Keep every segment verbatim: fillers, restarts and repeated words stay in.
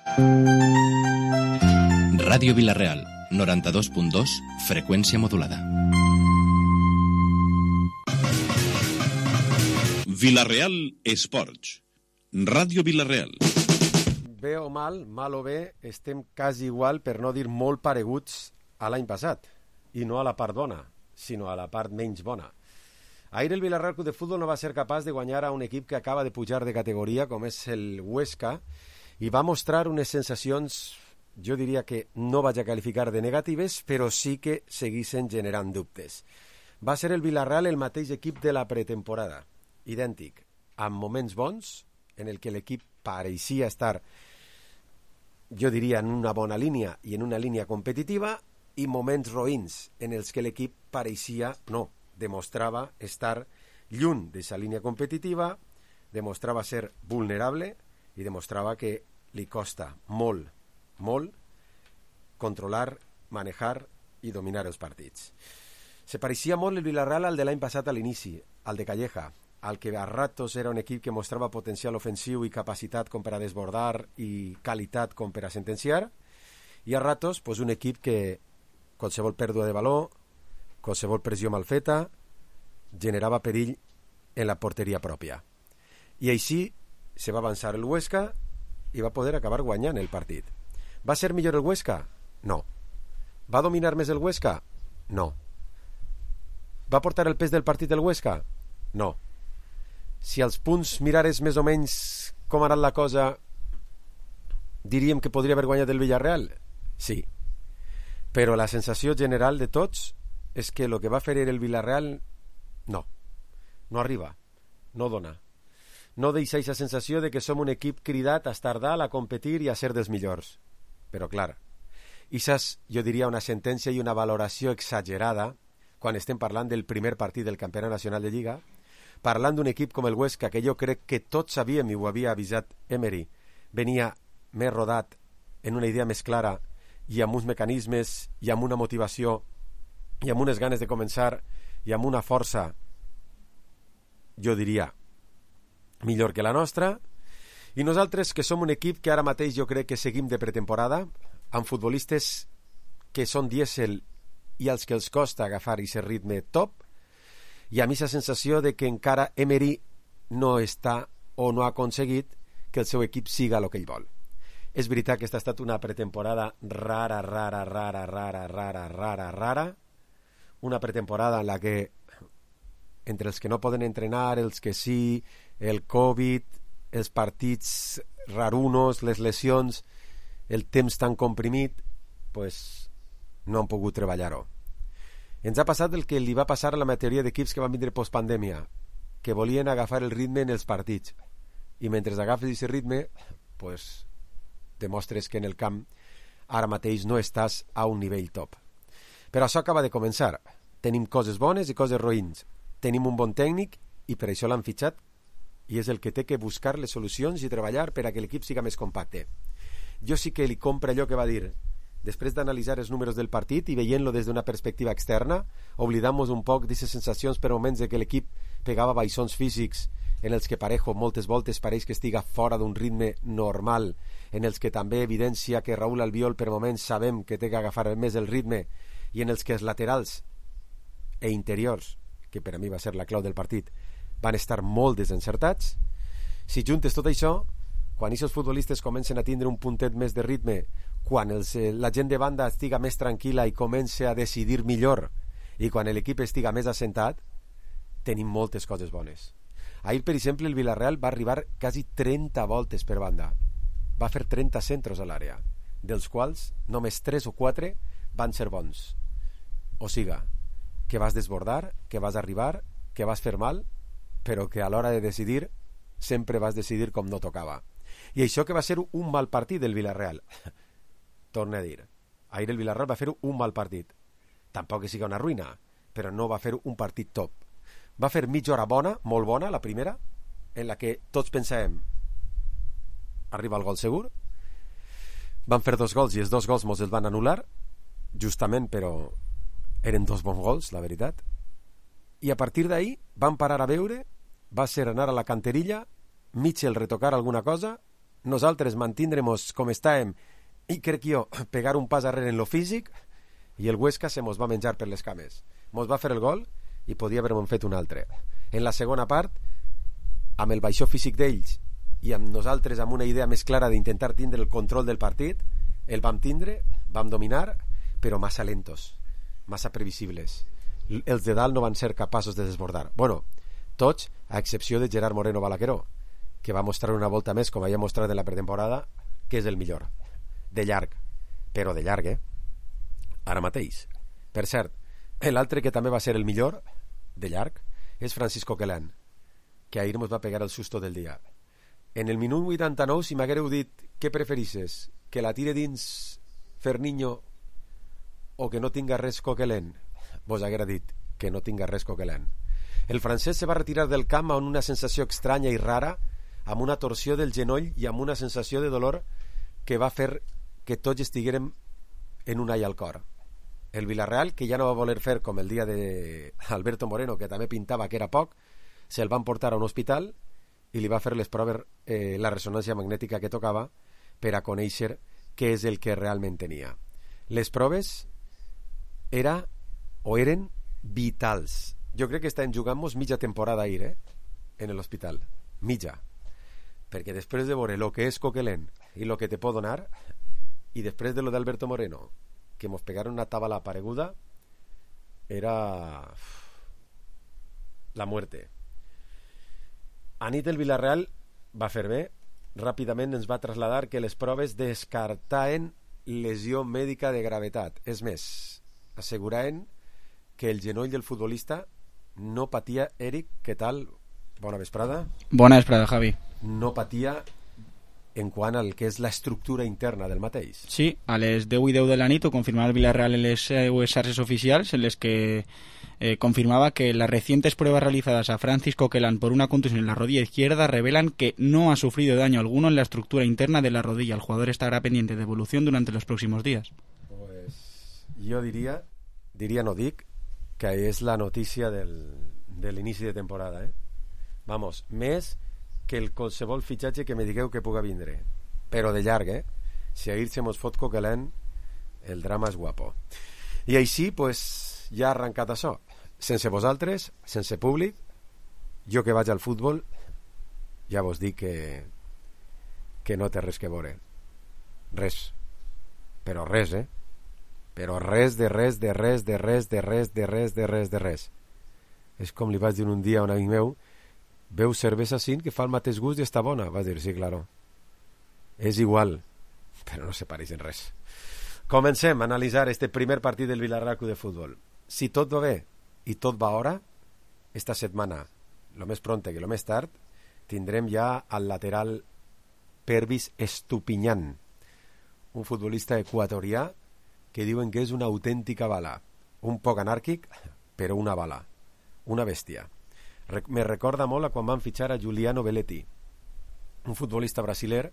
Ràdio Vila-real, noranta-dos punt dos, freqüència modulada. Vila-real Esports. Ràdio Vila-real. Bé o mal, mal o bé, estem quasi igual, per no dir molt pareguts, a l'any passat. I no a la part bona, sinó a la part menys bona. Ahir el Vila-real Club de Futbol no va ser capaç de guanyar a un equip que acaba de pujar de categoria, com és el Huesca, i va mostrar unes sensacions, jo diria que no vaig a qualificar de negatives, però sí que seguissin generant dubtes. Va ser el Vila-real el mateix equip de la pretemporada, idèntic, amb moments bons, en el que l'equip pareixia estar, jo diria, en una bona línia i en una línia competitiva, i moments roïns, en els que l'equip pareixia, no, demostrava estar lluny d'aquesta línia competitiva, demostrava ser vulnerable i demostrava que li costa molt, molt, controlar, manejar i dominar els partits. Se pareixia molt el Vila-real al de l'any passat a l'inici, al de Calleja, al que a ratos era un equip que mostrava potencial ofensiu i capacitat com per a desbordar i qualitat com per a sentenciar, i a ratos pues, un equip que qualsevol pèrdua de valor, qualsevol pressió mal feta, generava perill en la porteria pròpia. I així se va avançar el Huesca i va poder acabar guanyant el partit. Va ser millor el Huesca? No. Va dominar més el Huesca? No. Va portar el pes del partit el Huesca? No. Si als punts mirares més o menys com ha anat la cosa, diríem que podria haver guanyat el Villarreal? Sí. Però la sensació general de tots és que el que va fer el Villarreal no, no arriba, no dona. No deixa aquesta sensació de que som un equip cridat a estar dalt, a competir i a ser dels millors. Però clar, això és, jo diria, una sentència i una valoració exagerada quan estem parlant del primer partit del Campionat Nacional de Lliga, parlant d'un equip com el Huesca, que jo crec que tots sabíem i ho havia avisat Emery, venia més rodat, en una idea més clara i amb uns mecanismes i amb una motivació i amb unes ganes de començar i amb una força, jo diria, millor que la nostra. I nosaltres, que som un equip que ara mateix jo crec que seguim de pretemporada, amb futbolistes que són dièsel i als que els costa agafar aquest ritme top, i a mi la sensació de que encara Emery no està o no ha aconseguit que el seu equip siga el que ell vol. És veritat que aquesta ha estat una pretemporada rara, rara, rara, rara, rara, rara, rara, una pretemporada en la que entre els que no poden entrenar, els que sí, el Covid, els partits rarunos, les lesions, el temps tan comprimit, pues no han pogut treballar-ho. Ens ha passat el que li va passar a la majoria d'equips que van vindre postpandèmia, que volien agafar el ritme en els partits. I mentre agafes aquest ritme, pues, demostres que en el camp ara mateix no estàs a un nivell top. Però això acaba de començar. Tenim coses bones i coses roïns. Tenim un bon tècnic i per això l'han fitxat i és el que té que buscar les solucions i treballar per a que l'equip siga més compacte. Jo sí que li compro allò que va dir després d'analitzar els números del partit i veient-lo des d'una perspectiva externa, oblidant-nos un poc d'aquestes sensacions per moments de que l'equip pegava baixons físics en els que Parejo moltes voltes pareix que estiga fora d'un ritme normal, en els que també evidència que Raúl Albiol per moments sabem que té que agafar més el ritme i en els que els laterals e interiors, que per a mi va ser la clau del partit, van estar molt desencertats. Si juntes tot això, quan aquests futbolistes comencen a tindre un puntet més de ritme, quan els, eh, la gent de banda estiga més tranquil·la i comença a decidir millor, i quan l'equip estiga més assentat, tenim moltes coses bones. Ahir, per exemple, el Villarreal va arribar quasi trenta voltes per banda. Va fer trenta centros a l'àrea, dels quals només tres o quatre van ser bons. O siga, que vas desbordar, que vas arribar, que vas fer mal, però que a l'hora de decidir sempre vas decidir com no tocava. I això que va ser un mal partit del Villarreal. Torne a dir, ahir el Villarreal va fer un mal partit. Tampoc que siga una ruïna, però no va fer un partit top. Va fer mitja hora bona, molt bona, la primera, en la que tots pensàvem arriba el gol segur. Van fer dos gols i els dos gols mos els van anul·lar, justament, però eren dos bons gols, la veritat. I a partir d'ahir van parar a veure, va ser anar a la canterilla, Mitchell retocar alguna cosa nosaltres mantindremos com estàvem i crec jo pegar un pas arrere en lo físic, i el Huesca se mos va menjar per les cames. Mos va fer el gol i podia haver-me'n fet un altre. En la segona part, amb el baixó físic d'ells i amb nosaltres amb una idea més clara d'intentar tindre el control del partit, el vam tindre, vam dominar, però massa lentos, massa previsibles. Els de dalt no van ser capaços de desbordar. Bueno, tots, a excepció de Gerard Moreno Balaqueró, que va mostrar una volta més, com havia mostrat en la pretemporada, que és el millor. De llarg. Però de llarg, eh? Ara mateix. Per cert, l'altre que també va ser el millor, de llarg, és Francisco Quelán, que ahir mos va pegar el susto del dia. En el minut vuitanta-nou, si m'haguéreu dit què preferisses, que la tire dins Ferniño o que no tinga res Coquelin, vos haguera dit que no tinga res Coquelin. El francès se va retirar del camp amb una sensació estranya i rara, amb una torsió del genoll i amb una sensació de dolor que va fer que tots estiguérem en un all al cor. El Villarreal, que ja no va voler fer com el dia de Alberto Moreno, que també pintava que era poc, se'l van portar a un hospital i li va fer les proves, eh, la ressonància magnètica que tocava per a conèixer què és el que realment tenia. Les proves era o eren vitals. Jo crec que estem jugant-nos mitja temporada ahir, eh? En l'hospital. Mitja. Perquè després de veure el que és Coquelin i el que te pot donar, i després de lo d'Alberto Moreno, que mos pegaron una tabla pareguda, era la muerte. Anit el Villarreal va fer bé, ràpidament ens va traslladar que les proves descartaven lesió mèdica de gravetat. És més, asseguraven que el genoll del futbolista no patia. Eric, què tal? Bona vesprada. Bona vesprada, Javi. No patia en quant al que és l'estructura interna del mateix. Sí, a les deu i deu de la nit ho confirmava el Villarreal en les seues xarxes oficials, en les que eh, confirmaba que las recientes pruebas realizadas a Francisco Quelán por una contusión en la rodilla izquierda revelan que no ha sufrido daño alguno en la estructura interna de la rodilla. El jugador estará pendiente de evolución durante los próximos días. Pues jo diria, diria no dic, que és la notícia del, de l'inici de temporada, eh? Vamos, més que el qualsevol fitxatge que me digueu que puga vindre, però de llarg, eh? Si ahir se mos fot Coquelin, el drama és guapo. I així, pues, ja ha arrencat això. Sense vosaltres, sense públic, jo que vaig al futbol, ja vos dic que que no té res que veure. Res. Però res, eh? Però res de res de res de res de res de res de res de res. És com li vaig dir un dia a un amic meu: veu cervesa sin que fa el mateix gust i està bona. Va dir, sí, claro. És igual, però no se pareix en res. Comencem a analitzar este primer partit del Villarreal Club de Futbol. Si tot va bé i tot va a hora, esta setmana, lo més pronte que lo més tard, tindrem ja al lateral Pervis Estupiñán, un futbolista equatorià que diuen que és una autèntica bala, un poc anàrquic, però una bala, una bèstia. Me recorda molt a quan van fitxar a Giuliano Belletti, un futbolista brasiler.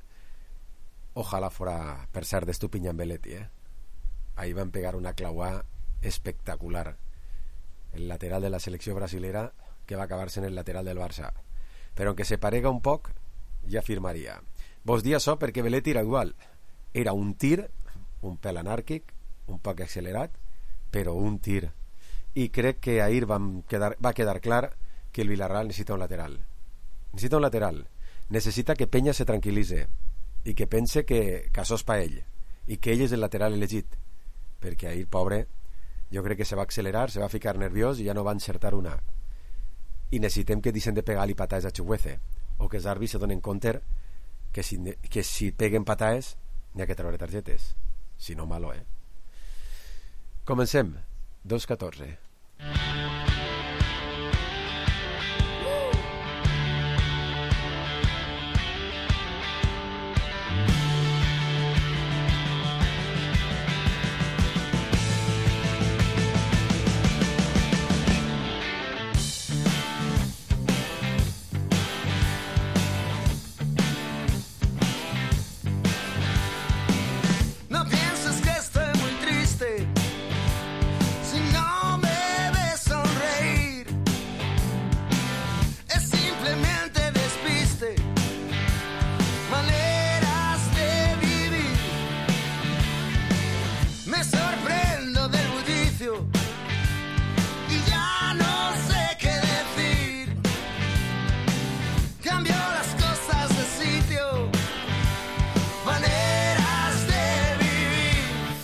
Ojalà fora, per cert, d'Estupiñán Belletti, eh? Ahí van pegar una clauà espectacular, el lateral de la selecció brasilera, que va acabar sent el lateral del Barça, però aunque se parega un poc ja firmaria. Vos dia això perquè Belletti era igual, era un tir, un pèl anàrquic, un poc accelerat, però un tir. I crec que ahir vam quedar, va quedar clar que el Villarreal necessita un lateral. Necessita un lateral. Necessita que Peña se tranquil·litze i que pense que, que això és per ell i que ell és el lateral elegit, perquè ahir, pobre, jo crec que se va accelerar, se va ficar nerviós i ja no va encertar una. I necessitem que deixen de pegar-li patades a Chukwueze, o que els àrbits se donen compte que si, que si peguen patades n'hi ha que treure targetes, si no malo, eh? Comencem. dos catorze. No pienses que estoy muy triste si no me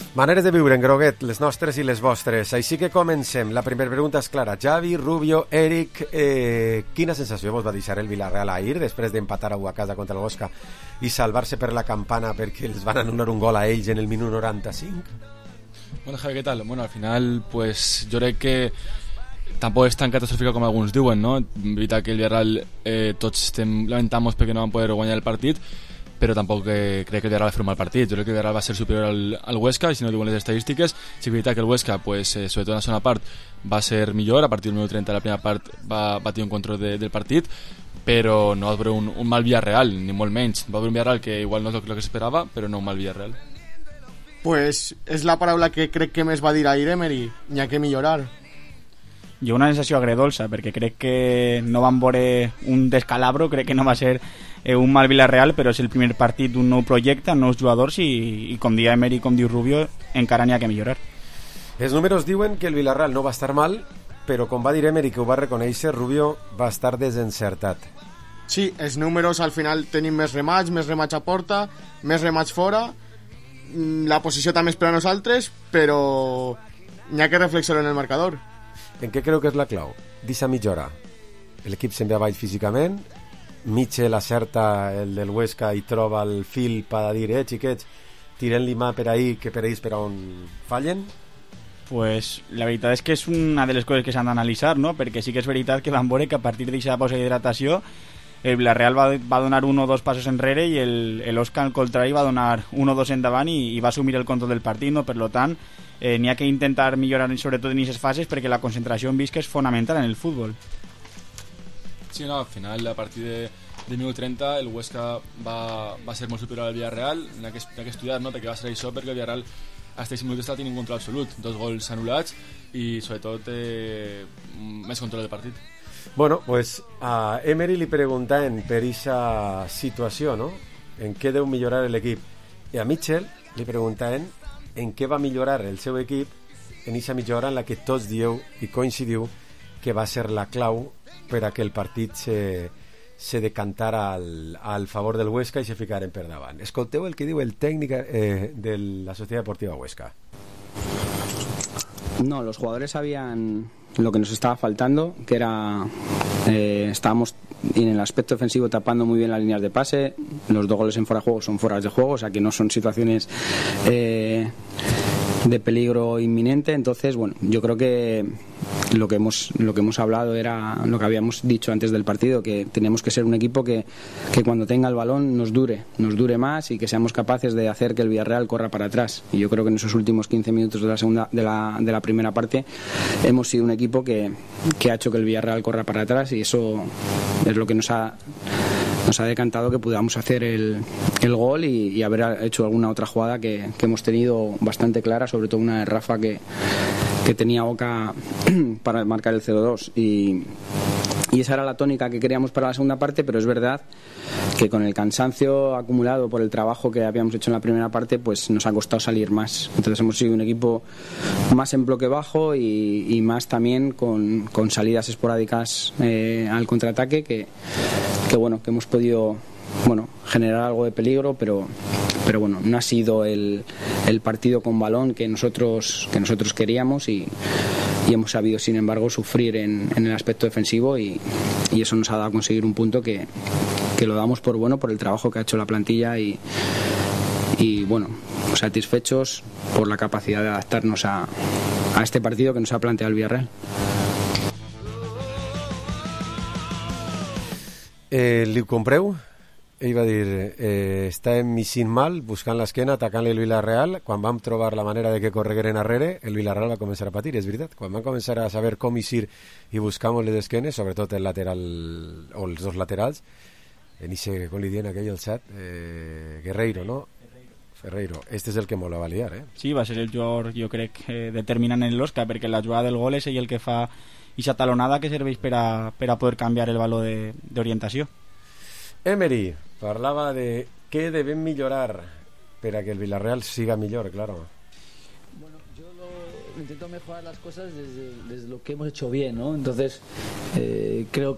Maneres de viure en groguet, les nostres i les vostres. Així que comencem. La primera pregunta és clara. Javi, Rubio, Eric, eh, quina sensació vos va deixar el Villarreal ahir després d'empatar a casa contra el Huesca i salvar-se per la campana perquè els van anul·lar un gol a ells en el minut noranta-cinc? Bueno, Javi, ¿qué tal? Bueno, al final, pues yo creo que tampoco es tan catastrófico como algunos diuen, no? Veritat que el Villarreal eh, tots estem lamentamos perquè no van poder guanyar el partit, però tampoc eh, crec que el Villarreal va fer un mal partit. Jo crec que el Villarreal va ser superior al, al Huesca, i si no diuen les estadístiques, sí que és veritat que el Huesca, pues, eh, sobretot en la segona part, va ser millor. A partir del minut trenta de la primera part va, va tenir un control de, del partit, però no va haver un, un mal Villarreal, ni molt menys. Va haver un Villarreal que igual no és el que s'esperava, però no un mal Villarreal. Pues és la paraula que crec que més va dir ahir Emery, n'hi ha que millorar. Jo una sensació agredolça, perquè crec que no van veure un descalabro, crec que no va ser eh, un mal Villarreal, però és el primer partit d'un nou projecte, nous jugadors, i, i com dia Emery, com diu Rubio, encara n'hi ha que millorar. Els números diuen que el Villarreal no va estar mal, però com va dir Emery, que ho va reconèixer, Rubio va estar desencertat. Sí, els números al final tenim més remats, més remats a porta, més remats fora, la posició també és per a nosaltres, però n'hi ha que reflexionar en el marcador. En què creu que és la clau? D'eixa mitja hora. L'equip se'n ve avall físicament, Mitchell acerta el del Huesca i troba el fil per a dir, eh, xiquets, tirem-li mà per ahí, que per ells per on fallen? Pues la veritat és que és una de les coses que s'han d'analitzar, no? Perquè sí que és veritat que van veure que a partir d'aquesta pausa d'hidratació el Villarreal va, va donar un o dos passos enrere i el, el Oscar al contrari va donar un o dos endavant i, i va assumir el control del partit, no? Per lo tant, eh, n'hi ha que intentar millorar sobretot en aquestes fases perquè la concentració en visca és fonamental en el futbol. Sí, no, al final, a partir de, del minut trenta, el Huesca va, va ser molt superior al Villarreal. N'hi ha que, n'hi ha que estudiar, no?, perquè va ser això, perquè el Villarreal a aquests minuts està tenint un control absolut, dos gols anul·lats i sobretot eh, més control del partit. Bueno, pues a Emery li preguntaven per aquesta situació, no? En què deu millorar l'equip. I a Mitchell li preguntaven en què va millorar el seu equip en aquesta mitja hora en la que tots dieu i coincidiu que va ser la clau per a que el partit se, se decantara al, al favor del Huesca i se ficaren per davant. Escolteu el que diu el tècnic eh, de la Sociedad Deportiva Huesca. No, los jugadores sabían lo que nos estaba faltando, que era eh, estábamos en el aspecto defensivo tapando muy bien las líneas de pase. Los dos goles en fuera de juego son fuera de juego, o sea que no son situaciones eh, de peligro inminente. Entonces, bueno, yo creo que lo que hemos lo que hemos hablado era lo que habíamos dicho antes del partido, que tenemos que ser un equipo que, que cuando tenga el balón nos dure, nos dure más y que seamos capaces de hacer que el Villarreal corra para atrás. Y yo creo que en esos últimos quince minutos de la segunda de la, de la primera parte hemos sido un equipo que, que ha hecho que el Villarreal corra para atrás, y eso es lo que nos ha nos ha decantado que podamos hacer el, el gol y, y haber hecho alguna otra jugada que, que hemos tenido bastante clara, sobre todo una de Rafa que, que tenía boca para marcar el cero dos, y, y esa era la tónica que queríamos para la segunda parte. Pero es verdad que con el cansancio acumulado por el trabajo que habíamos hecho en la primera parte, pues nos ha costado salir más. Entonces hemos sido un equipo más en bloque bajo y, y más también con, con salidas esporádicas eh, al contraataque, que, que bueno, que hemos podido bueno generar algo de peligro, pero pero bueno, no ha sido el, el partido con balón que nosotros que nosotros queríamos, y, y hemos sabido sin embargo sufrir en, en el aspecto defensivo, y, y eso nos ha dado a conseguir un punto que, que lo damos por bueno por el trabajo que ha hecho la plantilla, y, y bueno, satisfechos por la capacidad de adaptarnos a, a este partido que nos ha planteado el Villarreal. Eh, li ho compreu? Ell va dir, eh, estàvem missint mal, buscant l'esquena, atacant-li el Villarreal. Quan vam trobar la manera de que corregueren arrere, el Villarreal va començar a patir, és veritat. Quan vam començar a saber com eixir i buscamos les esquenes, sobretot el lateral o els dos laterals, en ixe, com li diuen aquell, el set, eh, Guerreiro, no? Ferreiro. Este és el que molt va liar, eh? Sí, va ser el jugador, jo crec, eh, determinant en l'Oscar, perquè la jugada del gol és ell el que fa ixa talonada que serveix per a, per a poder canviar el valor d'orientació. Emery parlava de què devem millorar per a que el Villarreal siga millor, claro. Bueno, yo lo, intento mejorar las cosas desde, desde lo que hemos hecho bien, ¿no? Entonces, eh, creo que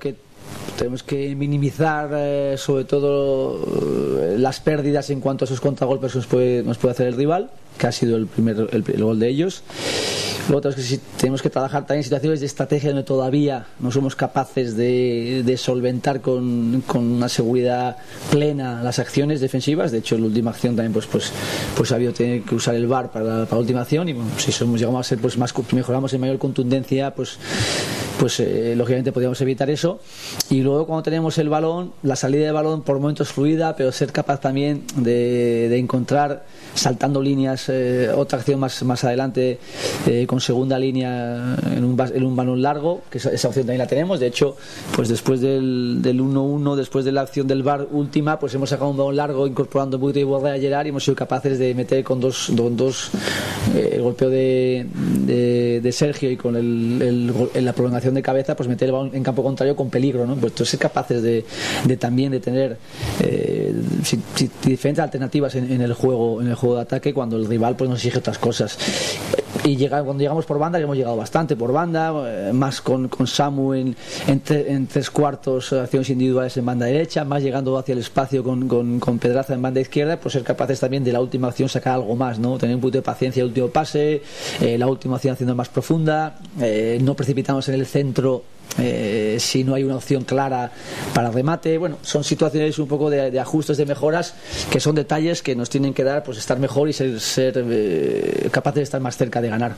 tenemos que minimizar eh, sobre todo eh, las pérdidas en cuanto a esos contragolpes que nos puede, nos puede hacer el rival, que ha sido el primer el, el gol de ellos. Luego tenemos que, tenemos que trabajar también en situaciones de estrategia donde todavía no somos capaces de, de solventar con, con una seguridad plena las acciones defensivas. De hecho, en la última acción también pues pues pues ha habido tener que usar el V A R para, para la última acción, y bueno, si somos llegamos a ser pues más mejoramos en mayor contundencia, pues pues eh, lógicamente podríamos evitar eso. Y luego, cuando tenemos el balón, la salida de balón por momentos fluida, pero ser capaz también de, de encontrar, saltando líneas, eh, otra acción más, más adelante, eh, con segunda línea en un, en un balón largo, que esa, esa opción también la tenemos. De hecho, pues después del, del uno uno, después de la acción del V A R última, pues hemos sacado un balón largo incorporando un poquito de Borja y Gerard, y hemos sido capaces de meter con dos, con dos eh, el golpeo de, de, de Sergio y con el, el, el, la prolongación de cabeza, pues meter el balón en campo contrario con peligro, ¿no? Pues ser capaces de, de también de tener eh, si, si, diferentes alternativas en, en el juego en el juego de ataque, cuando el rival pues nos exige otras cosas. Y llega, cuando llegamos por banda, que hemos llegado bastante por banda, eh, más con, con Samu en, en, tre, en tres cuartos, acciones individuales en banda derecha, más llegando hacia el espacio con, con, con Pedraza en banda izquierda, pues ser capaces también de la última acción sacar algo más, ¿no? Tener un poquito de paciencia el último pase, eh, la última acción haciendo más profunda, eh, no precipitarnos en el centro eh, si no hay una opción clara para remate. Bueno, son situaciones un poco de, de ajustes, de mejoras, que son detalles que nos tienen que dar pues estar mejor y ser, ser eh, capaces de estar más cerca de ganar.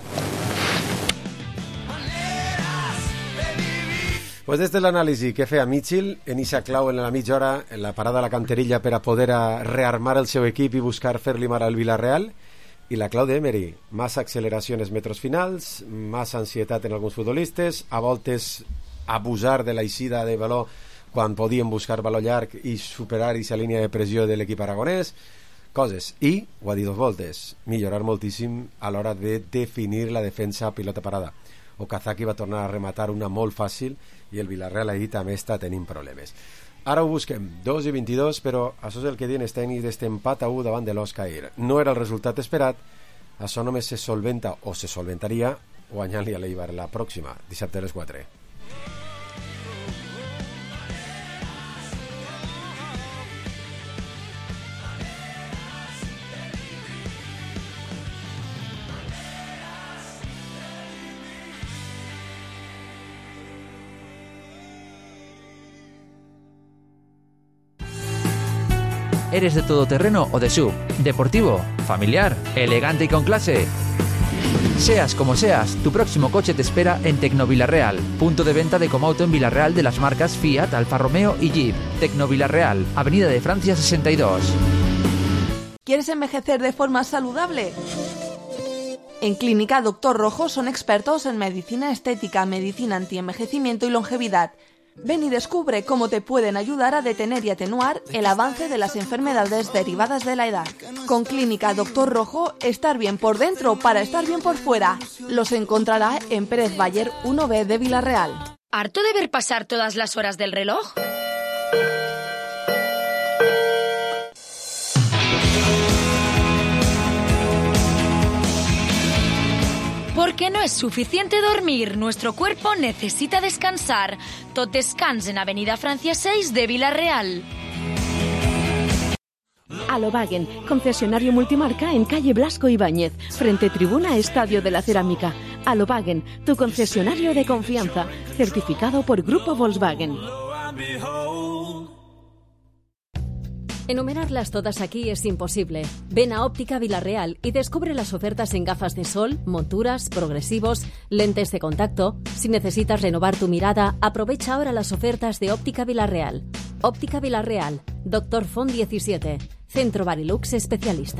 Pues este és l'anàlisi que feia Mitchell en eixa clau en la mitja hora, en la parada a la canterilla per a poder a rearmar el seu equip i buscar fer-li mal al Villarreal, i la clau d'Emery, más acceleració en els metres finals, más ansietat en alguns futbolistes, a voltes abusar de la eixida de baló quan podien buscar baló llarg i superar aquesta línia de pressió de l'equip aragonès, coses. I, ho ha dit dos voltes, millorar moltíssim a l'hora de definir la defensa a pilota parada. Okazaki va tornar a rematar una molt fàcil i el Villarreal ahir també està tenint problemes. Ara ho busquem, dos i vint-i-dos, però això és el que diuen els tècnics d'este empat a u davant de l'Osca ahir. No era el resultat esperat, això només se solventa o se solventaria guanyant-li a l'Eibar la pròxima, dissabte a les quatre. ¿Eres de todoterreno o de S U V? ¿Deportivo? ¿Familiar? ¿Elegante y con clase? Seas como seas, tu próximo coche te espera en Tecnovilarreal, punto de venta de Comauto en Villarreal de las marcas Fiat, Alfa Romeo y Jeep. Tecnovilarreal, Avenida de Francia sesenta y dos. ¿Quieres envejecer de forma saludable? En Clínica Doctor Rojo son expertos en medicina estética, medicina antienvejecimiento y longevidad. Ven y descubre cómo te pueden ayudar a detener y atenuar el avance de las enfermedades derivadas de la edad. Con Clínica Doctor Rojo, estar bien por dentro para estar bien por fuera. Los encontrará en Pérez Bayer uno B de Villarreal. ¿Harto de ver pasar todas las horas del reloj? Porque no es suficiente dormir, nuestro cuerpo necesita descansar. Tot Descans en Avenida Francia seis de Villarreal. Alobagen, concesionario multimarca en calle Blasco Ibáñez, frente tribuna Estadio de la Cerámica. Alobagen, tu concesionario de confianza, certificado por Grupo Volkswagen. Enumerarlas todas aquí es imposible. Ven a Óptica Villarreal y descubre las ofertas en gafas de sol, monturas, progresivos, lentes de contacto. Si necesitas renovar tu mirada, aprovecha ahora las ofertas de Óptica Villarreal. Óptica Villarreal, Doctor Font diecisiete, Centro Barilux especialista.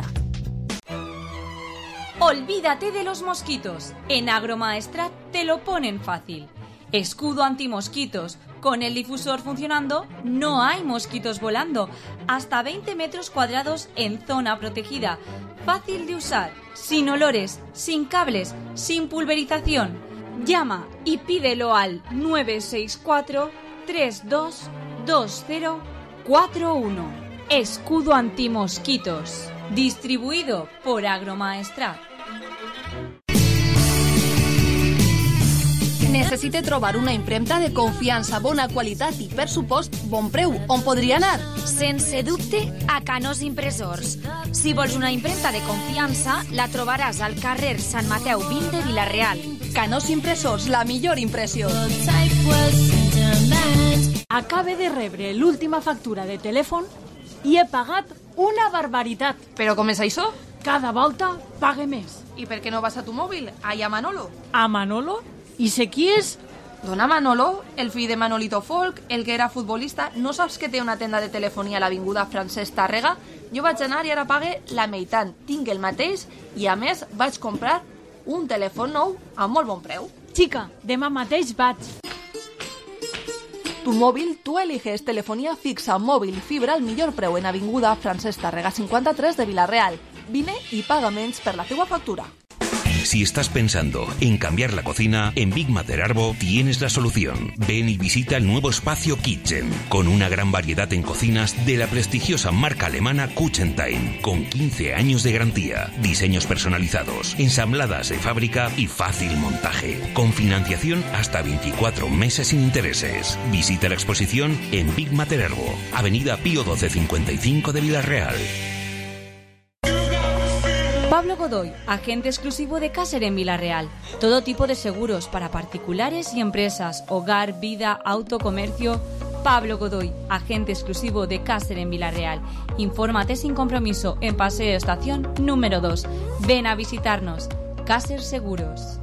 Olvídate de los mosquitos. En Agromaestrat te lo ponen fácil. Escudo antimosquitos. Con el difusor funcionando, no hay mosquitos volando. Hasta veinte metros cuadrados en zona protegida. Fácil de usar, sin olores, sin cables, sin pulverización. Llama y pídelo al nueve seis cuatro, tres dos dos cero cuatro uno. Escudo antimosquitos. Distribuido por Agromaestrat. Necessite trobar una impremta de confiança, bona qualitat i, per supost, bon preu. On podria anar? Sense dubte, a Canós Impressors. Si vols una impremta de confiança, la trobaràs al carrer Sant Mateu vint de Vila-real. Canós Impressors, la millor impressió. Acabe de rebre l'última factura de telèfon i he pagat una barbaritat. Però com és això? Cada volta pague més. I per què no vas a tu mòbil? Allà a Manolo. A Manolo? I sé qui és? Dona Manolo, el fill de Manolito Folk, el que era futbolista. No saps que té una tenda de telefonia a l'avinguda Francesc Tàrrega? Jo vaig anar i ara pague la meitat. Tinc el mateix i, a més, vaig comprar un telèfon nou a molt bon preu. Xica, demà mateix vaig. Tu mòbil, tu eliges telefonía fixa, móvil, fibra al millor preu en avinguda Francesc Tàrrega cincuenta-tres de Vila-real. Vine y paga menys per la teua factura. Si estás pensando en cambiar la cocina, en Big Mater Arbo tienes la solución. Ven y visita el nuevo espacio Kitchen, con una gran variedad en cocinas de la prestigiosa marca alemana Kuchentime, con quince años de garantía, diseños personalizados, ensambladas de fábrica y fácil montaje, con financiación hasta veinticuatro meses sin intereses. Visita la exposición en Big Mater Arbo, Avenida Pío doce cincuenta y cinco de Vila-real. Pablo Godoy, agente exclusivo de Caser en Vila-real. Todo tipo de seguros para particulares y empresas, hogar, vida, auto, comercio. Pablo Godoy, agente exclusivo de Caser en Vila-real. Infórmate sin compromiso en Paseo Estación número dos. Ven a visitarnos. Caser Seguros.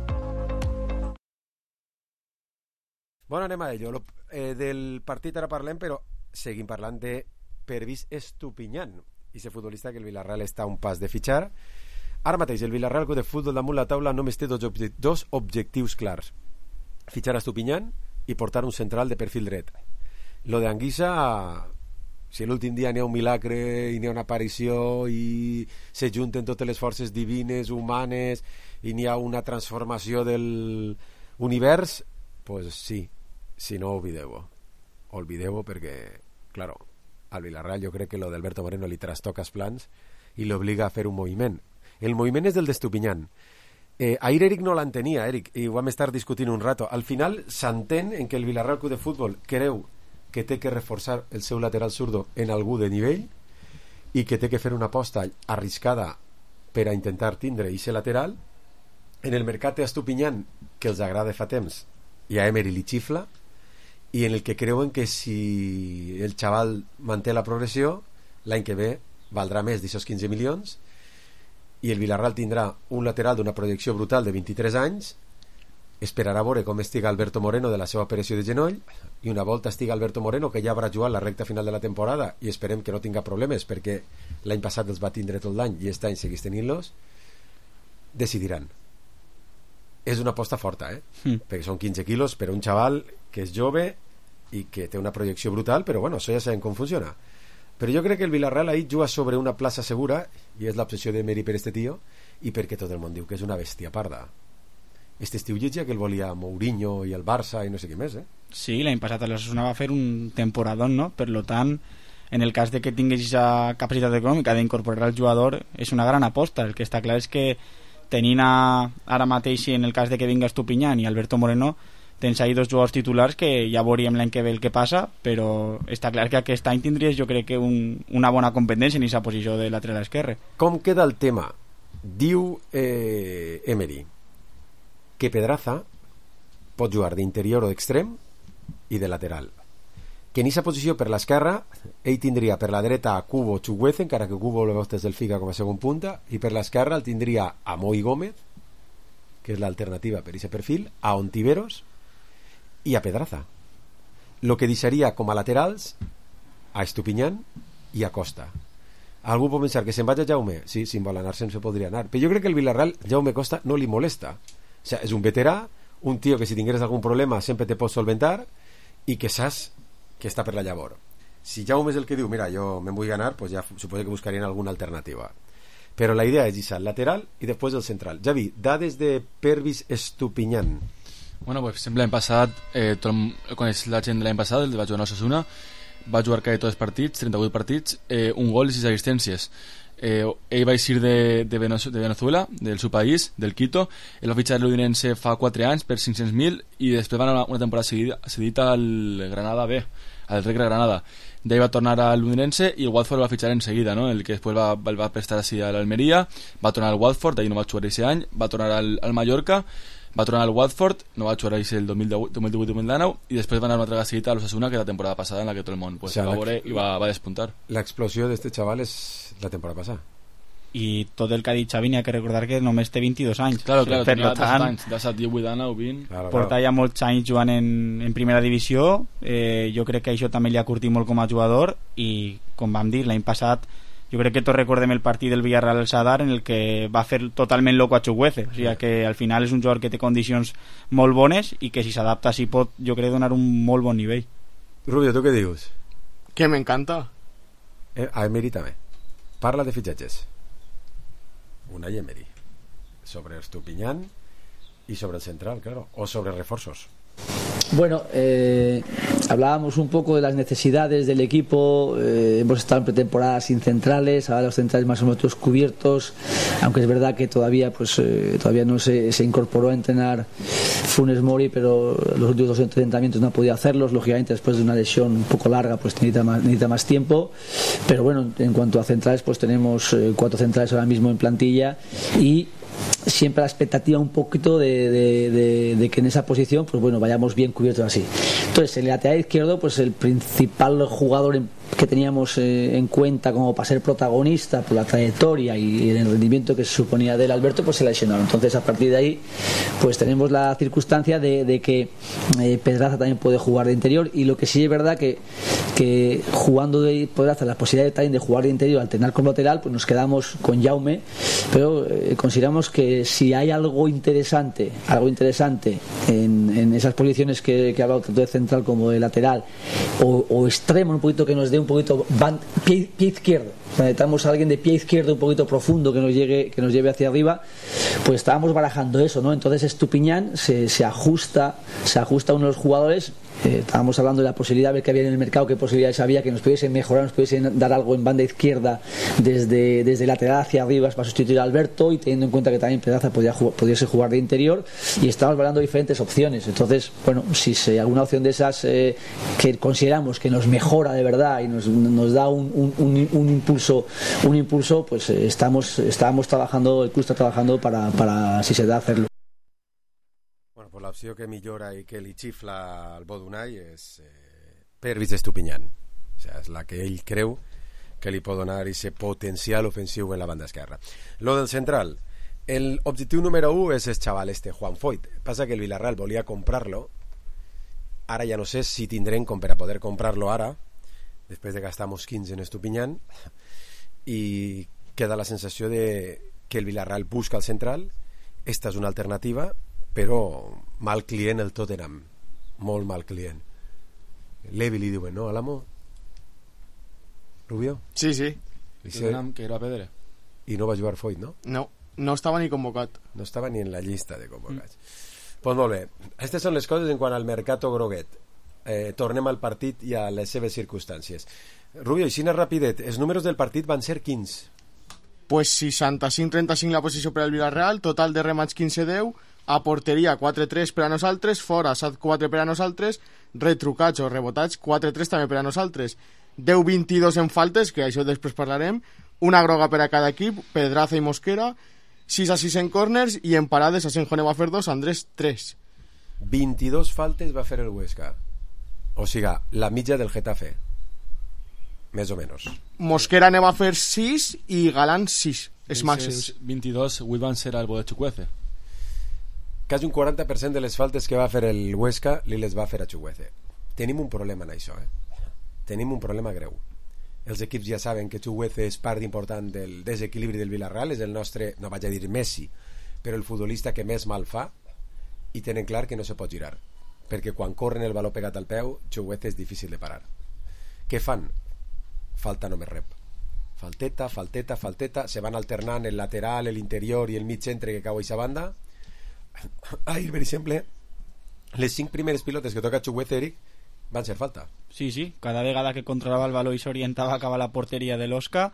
Bueno, anem a ello. Lo, eh, del partit ara parlem, però seguim parlant de Pervis Estupiñán, i ser futbolista que el Villarreal està a un pas de fitxar. Ara mateix el Villarreal de futbol damunt la taula només té dos, obje dos objectius clars: fitxar a Estupiñán i portar un central de perfil dret. Lo de Anguissa, si l'últim dia n'hi ha un milagre i n'hi ha una aparició i se junten totes les forces divines, humanes, i n'hi ha una transformació del univers, pues sí, si no, oblideu-ho. Oblideu-ho perquè, claro, al Villarreal jo crec que lo d'Alberto Moreno li trastoca els plans i l'obliga a fer un moviment. El moviment és del d'Estupiñán. Eh, ahir Eric no l'entenia, Eric, i ho vam estar discutint un rato. Al final s'entén en que el Villarreal Club de Futbol creu que té que reforçar el seu lateral zurdo en algú de nivell i que té que fer una aposta arriscada per a intentar tindre aquest lateral. En el mercat d'Estupiñán, que els agrada fa temps, i a Emery li xifla, i en el que creuen que si el xaval manté la progressió, l'any que ve valdrà més d'aquests quinze milions, i el Villarreal tindrà un lateral d'una projecció brutal de vint-i-tres anys. Esperarà a veure com estiga Alberto Moreno de la seva operació de genoll, i una volta estiga Alberto Moreno, que ja haurà jugat la recta final de la temporada, i esperem que no tinga problemes perquè l'any passat els va tindre tot l'any i aquest any segueix tenint-los, decidiran. És una aposta forta, eh? Mm. Perquè són quinze quilos per un xaval que és jove i que té una projecció brutal, però bueno, això ja sabem com funciona. Però jo crec que el Villarreal ahir juga sobre una plaça segura, i és l'obsessió de Meri per este tio, i perquè tot el món diu que és una bèstia parda. Este estiu llegia que el volia Mourinho i el Barça i no sé què més, eh? Sí, l'any passat l'Osasuna va fer un temporadón, no? Per lo tant, en el cas de que tinguis aquesta capacitat econòmica d'incorporar el jugador, és una gran aposta. El que està clar és que tenint a, ara mateix, en el cas de que vinga Estupiñán i Alberto Moreno, tens ahí dos jugadors titulars que ja veuríem l'any que ve el que passa, però està clar que aquest any tindries, jo crec que un, una bona competència en aquesta posició de lateral esquerre. Com queda el tema? Diu eh, Emery que Pedraza pot jugar d'interior o d'extrem i de lateral, que en aquesta posició per l'esquerra ell tindria per la dreta a Cubo o Chugueze, encara que Cubo lo veus des del Figa com a segon punta, i per l'esquerra el tindria a Moi Gómez, que és l'alternativa per aquest perfil, a Ontiveros i a Pedraza, lo que deixaria com a laterals a Estupiñán i a Costa. Algú pot pensar que se'n vaig a Jaume, sí, si en vol anar-se'n se podria anar, però jo crec que el Villarreal Jaume Costa no li molesta. O sigui, és un veterà, un tio que si tingueres algun problema sempre te pot solventar i que saps que està per la llavor. Si Jaume és el que diu, mira, jo me'n vull anar, pues ja suposo que buscarien alguna alternativa, però la idea és deixar el lateral i després el central. Javi, dades de Pervis Estupiñán. Bueno, pues sempre l'any passat, eh, tothom coneix la gent de l'any passat, el de va jugar a Osasuna, va jugar quasi tots els partits, trenta-vuit partits, eh, un gol i sis assistències. Eh, ell va eixir de, de, Venezuela, del seu país, del Quito. Ell va fitxar l'Udinense fa quatre anys per cinc-cents mil i després va anar una temporada seguida, cedit al Granada B, al Recre Granada. D'ahí va tornar a l'Udinense i el Watford va fitxar en seguida, no? El que després va, el va prestar així a l'Almeria, va tornar al Watford, d'ahí no va jugar aquest any, va tornar al, al Mallorca, va tornar al Watford, no va jugar el dos mil divuit dos mil dinou i després va anar una altra seguida a l'Osasuna, que la temporada passada en la que tot el món pues, o sea, va veure i va, va despuntar. L'explosió d'este xaval és la temporada passada. I tot el que ha dit Xavi n'hi ha que recordar que només té vint-i-dos anys. Claro, claro, per tenia tant, anys, de set, divuit anys o vint. Claro, porta claro. Ja molts anys jugant en, en primera divisió, eh, jo crec que això també li ha curtit molt com a jugador i, com vam dir, l'any passat jo crec que tots recordem el partit del Villarreal al Sadar en el que va fer totalment loco a Chukwueze, o sigui que al final és un jugador que té condicions molt bones i que si s'adapta sí pot, jo crec, donar un molt bon nivell. Rubio, ¿tú qué dius? Que me encanta. Eh, a Emery també. Parla de fitxatges. Unai Emery. Sobre Estupiñán y sobre el central, claro, o sobre refuerzos. Bueno, eh, hablábamos un poco de las necesidades del equipo. Eh, hemos estado en pretemporada sin centrales, ahora los centrales más o menos cubiertos, aunque es verdad que todavía pues eh, todavía no se, se incorporó a entrenar Funes Mori, pero los últimos dos entrenamientos no ha podido hacerlos, lógicamente después de una lesión un poco larga pues necesita más, necesita más tiempo, pero bueno, en cuanto a centrales pues tenemos eh, cuatro centrales ahora mismo en plantilla y siempre la expectativa un poquito de, de, de, de que en esa posición pues bueno vayamos bien cubiertos así. Entonces en el lateral izquierdo pues el principal jugador en, que teníamos eh, en cuenta como para ser protagonista por la trayectoria y, y el rendimiento que se suponía del Alberto pues se lesionaron. Entonces a partir de ahí pues tenemos la circunstancia de, de que eh, Pedraza también puede jugar de interior y lo que sí es verdad que, que jugando de Pedraza la posibilidad también de jugar de interior alternar con lateral pues nos quedamos con Jaume, pero eh, consideramos que si hay algo interesante algo interesante en, en esas posiciones que, que ha hablado tanto de central como de lateral o, o extremo un poquito que nos dé un poquito van, pie, pie izquierdo, necesitamos a alguien de pie izquierdo un poquito profundo que nos llegue que nos lleve hacia arriba, pues estábamos barajando eso, ¿no? Entonces Estupiñán se, se ajusta se ajusta a uno de los jugadores. Eh, estábamos hablando de la posibilidad de ver que había en el mercado, qué posibilidades había que nos pudiesen mejorar, nos pudiesen dar algo en banda izquierda desde, desde lateral hacia arriba para sustituir a Alberto y teniendo en cuenta que también Pedraza podía jugar, pudiese jugar de interior y estábamos hablando de diferentes opciones. Entonces, bueno, si hay alguna opción de esas eh, que consideramos que nos mejora de verdad y nos, nos da un, un, un, un impulso un impulso pues eh, estamos, estábamos trabajando, el club está trabajando para, para si se da hacerlo. Pues l'opció que millora i que li xifla al bo d'Unai és eh, Pervis Estupiñán, o sigui, és la que ell creu que li pot donar aquest potencial ofensiu en la banda esquerra. Lo del central, el objectiu número u és el xaval este Juan Foyt, passa que el Villarreal volia comprar-lo, ara ja no sé si tindrem com per a poder comprar-lo ara després de gastar quinze en Estupiñán i queda la sensació de que el Villarreal busca el central. Esta és una alternativa, però mal client el Tottenham, molt mal client. Levi li diuen, no, a l'amo? Rubio? Sí, sí. Tottenham que era pedre. I no va jugar Foyt, no? No, no estava ni convocat. No estava ni en la llista de convocats. Mm. Pues molt bé. Aquestes són les coses en quant al mercato groguet. Eh, tornem al partit i a les seves circumstàncies. Rubio, així rapidet, els números del partit van ser quins? Pues seixanta-cinc trenta-cinc la posició per al Villarreal, total de remats quinze deu, a porteria quatre tres per a nosaltres, fora set quatre per a nosaltres, retrucats o rebotats quatre tres també per a nosaltres, deu vint-i-dos en faltes, que això després parlarem, una groga per a cada equip, Pedraza i Mosquera, sis a sis en corners i en parades Asenjo ne va fer dos, Andrés tres. vint-i-dos faltes va fer el Huesca, o sigui, la mitja del Getafe, més o menys. Mosquera ne va fer sis i Galán sis, és màxims. vint-i-dos, avui van ser al bo de Chukwueze. Quasi un quaranta per cent de les faltes que va fer el Huesca li les va fer a Chukwueze. Tenim un problema en això, eh? Tenim un problema greu. Els equips ja saben que Chukwueze és part important del desequilibri del Villarreal, és el nostre, no vaig a dir Messi, però el futbolista que més mal fa, i tenen clar que no se pot girar, perquè quan corren el baló pegat al peu, Chukwueze és difícil de parar. Què fan? Falta només rep. Falteta, falteta, falteta, se van alternant el lateral, el interior i el mig centre que cau a aquesta banda. Ahir, per exemple, les cinc primeres pilotes que toca Chukwueze, Eric, van ser falta. Sí, sí, cada vegada que controlava el baló i s'orientava cap a la porteria de l'Osca,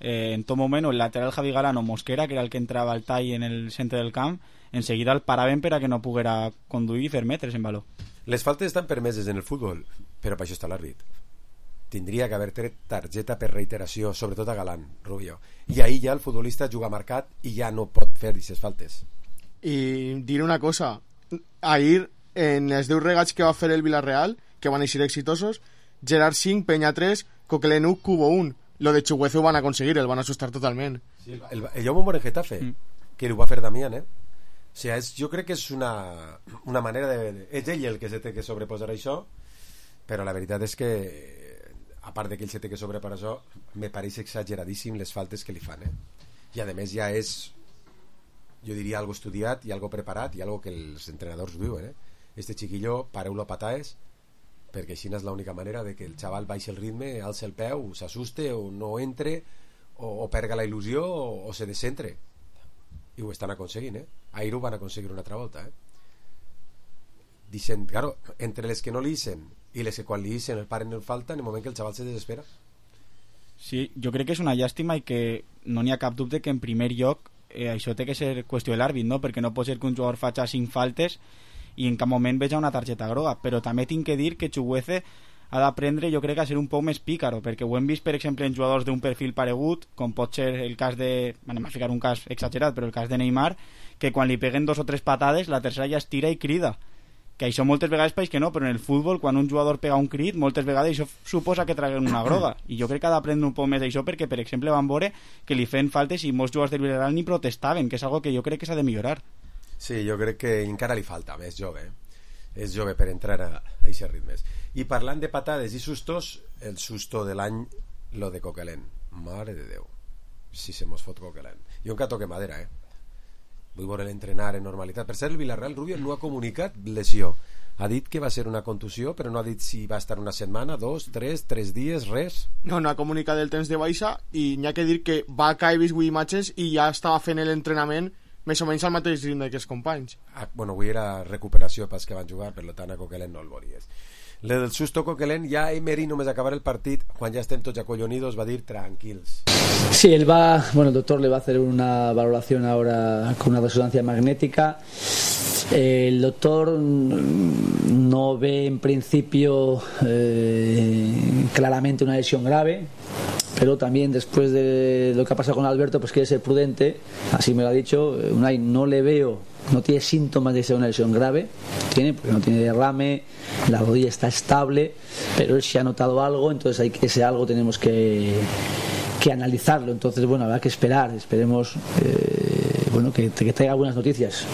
eh, en tot moment, o el lateral Javi Galán o Mosquera, que era el que entrava al tall en el centre del camp, en seguida el paraven per a que no poguera conduir i fer metres en valor. Les faltes estan permeses en el futbol, però per això està l'àrbit. Tindria que haver tret targeta per reiteració, sobretot a Galán, Rubio. I ahir ja el futbolista juga marcat i ja no pot fer aquestes faltes. I diré una cosa, ahir en els deu regats que va fer el Villarreal, que van eixir exitosos, Gerard cinc, Peña tres, Coquelin u, Cubo un. Lo de Chuguece ho van aconseguir, el van assustar totalment. Sí, el, el, el Jaume Mora en Getafe, mm. que ho va fer Damián, eh? O sigui, és, jo crec que és una, una manera de... És ell el que se té que sobreposar això, però la veritat és que, a part de que ell se té que sobreposar això, me pareix exageradíssim les faltes que li fan, eh? I a més ja és, jo diria, algo estudiat i algo preparat i algo que els entrenadors diuen, eh? Este chiquillo, pareu-lo a pataes, perquè així és l'única manera de que el xaval baixi el ritme, alce el peu, s'assuste o no entre, o, o perga la il·lusió o, o se descentre. I ho estan aconseguint, eh? Ahir ho van aconseguir una altra volta, eh? Dicen, claro, entre les que no li isen i les que quan li isen el paren en falta, en el moment que el xaval se desespera. Sí, jo crec que és una llàstima i que no n'hi ha cap dubte que en primer lloc eh, això té que ser qüestió de l'àrbit, no? Perquè no pot ser que un jugador faci cinc faltes i en cap moment veja una targeta groga, però també tinc que dir que Chuguece ha d'aprendre, jo crec, a ser un poc més pícaro, perquè ho hem vist, per exemple, en jugadors d'un perfil paregut, com pot ser el cas de... anem a ficar un cas exagerat, però el cas de Neymar, que quan li peguen dos o tres patades, la tercera ja es tira i crida. Que això moltes vegades pareix que no, però en el futbol, quan un jugador pega un crit, moltes vegades això suposa que traguen una groga. I jo crec que ha d'aprendre un poc més d'això, perquè, per exemple, van veure que li feien faltes i molts jugadors del Villarreal ni protestaven, que és algo que jo crec que s'ha de millorar. Sí, jo crec que encara li falta, més jove, eh? És jove per entrar a aquests ritmes. I parlant de patades i sustos, el susto de l'any, lo de Coquelin. Mare de Déu, si se mos fot Coquelin. Jo encara toque madera, eh? Vull veure l'entrenar en normalitat. Per cert, el Villarreal, Rubio, no ha comunicat lesió. Ha dit que va ser una contusió, però no ha dit si va estar una setmana, dos, tres, tres dies, res. No, no ha comunicat el temps de baixa i n'hi ha que dir que va caure vist avui imatges i ja estava fent l'entrenament més o menys al mateix ritme que els companys. Ah, bueno, avui era recuperació pels que van jugar, per tant a Coquelin no el volies. Le del susto Coquelin, ja Emery només acabar el partit, quan ja estem tots acollonidos, va dir tranquils. Sí, él va, bueno, el doctor le va a hacer una valoración ahora con una resonancia magnética. El doctor no ve en principio eh, claramente una lesión grave, pero también después de lo que ha pasado con Alberto, pues quiere ser prudente, así me lo ha dicho. Unai, no le veo, no tiene síntomas de ser una lesión grave, tiene, porque no tiene derrame, la rodilla está estable, pero él sí ha notado algo, entonces hay que, ese algo tenemos que, que analizarlo. Entonces, bueno, habrá que esperar, esperemos eh, bueno, que, que traiga buenas noticias.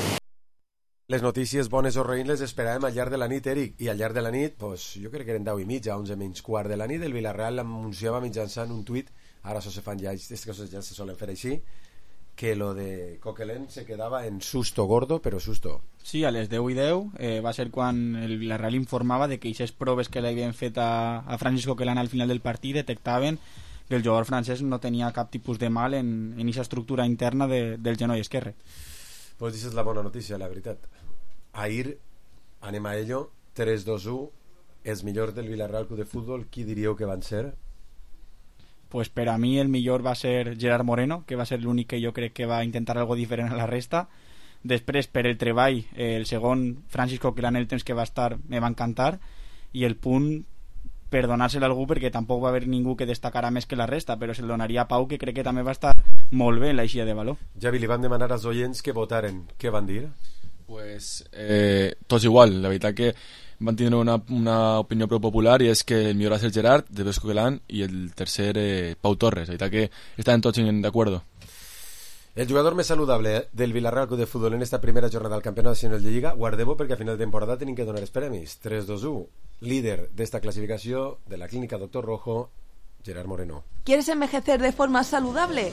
Les notícies bones o reïns les esperàvem al llarg de la nit, Eric, i al llarg de la nit, pues, jo crec que eren deu i mitja, onze menys quart de la nit, el Villarreal anunciava mitjançant un tuit, ara això se fan ja, aquestes coses ja se solen fer així, que lo de Coquelin se quedava en susto gordo, però susto. Sí, a les deu i deu eh, va ser quan el Villarreal informava de que aquestes proves que l'havien fet a, a Francis Coquelin al final del partit detectaven que el jugador francès no tenia cap tipus de mal en aquesta estructura interna de, del genoll esquerre. Pues això és la bona notícia, la veritat. Ahir, anem a ello, tres dos u, els millors del Villarreal Club de Futbol, qui diríeu que van ser? Pues per a mi el millor va ser Gerard Moreno, que va ser l'únic que jo crec que va intentar algo diferent a la resta. Després, per el treball, el segon, Francis Coquelin, el temps que va estar, me va encantar, i el punt, per donar-se'l a algú, perquè tampoc va haver ningú que destacarà més que la resta, però se'l donaria a Pau, que crec que també va estar molt bé en l'eixida de valor. Javi, li van demanar als oients que votaren. Què van dir? Pues eh, tots igual, la veritat que van tindre una, una opinió prou popular i és que el millor va ser Gerard, després Coquelin i el tercer eh, Pau Torres, la veritat que estaven tots d'acord. El jugador més saludable del Villarreal Club de Futbol en esta primera jornada del Campionat Nacional de Lliga, guardeu-ho perquè a final de temporada tenim que donar els premis. tres dos u, líder d'esta classificació de la clínica Doctor Rojo, Gerard Moreno. ¿Quieres envejecer de forma saludable?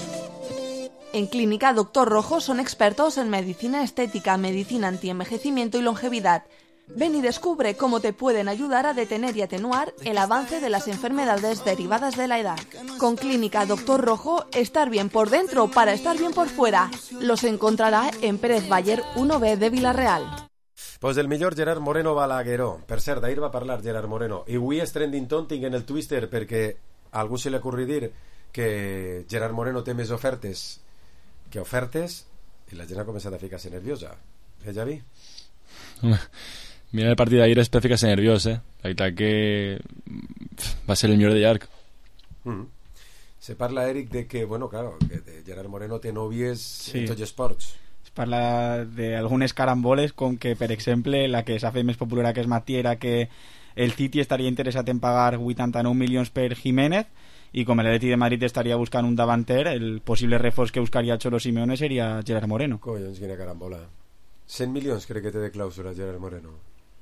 En Clínica Doctor Rojo son expertos en medicina estética, medicina antienvejecimiento y longevidad. Ven y descubre cómo te pueden ayudar a detener y atenuar el avance de las enfermedades derivadas de la edad. Con Clínica Doctor Rojo, estar bien por dentro para estar bien por fuera. Los encontrará en Pérez Bayer uno B de Villarreal. Pues el millor Gerard Moreno Balagueró. Per cert, d'ahir va parlar Gerard Moreno. I avui és trending topic en el Twitter perquè a algú se li acorri dir que Gerard Moreno té més ofertes que ofertes i la gent ha començat a ficar-se nerviosa. Eh, Javi? Mira el partit d'ahir és per ficar-se nerviós, eh? La veritat que va ser el millor de llarg. Mm. Se parla, Eric, de que, bueno, claro, que Gerard Moreno té nòvies sí. en tots els esports. Es parla d'algunes caramboles, com que, per exemple, la que s'ha fet més popular aquest matí era que el City estaria interessat en pagar vuitanta-nou milions per Jiménez i com l'Atleti de Madrid estaria buscant un davanter, el possible reforç que buscaria Cholo Simeone seria Gerard Moreno. Collons, quina carambola. cent milions crec que té de clàusula Gerard Moreno.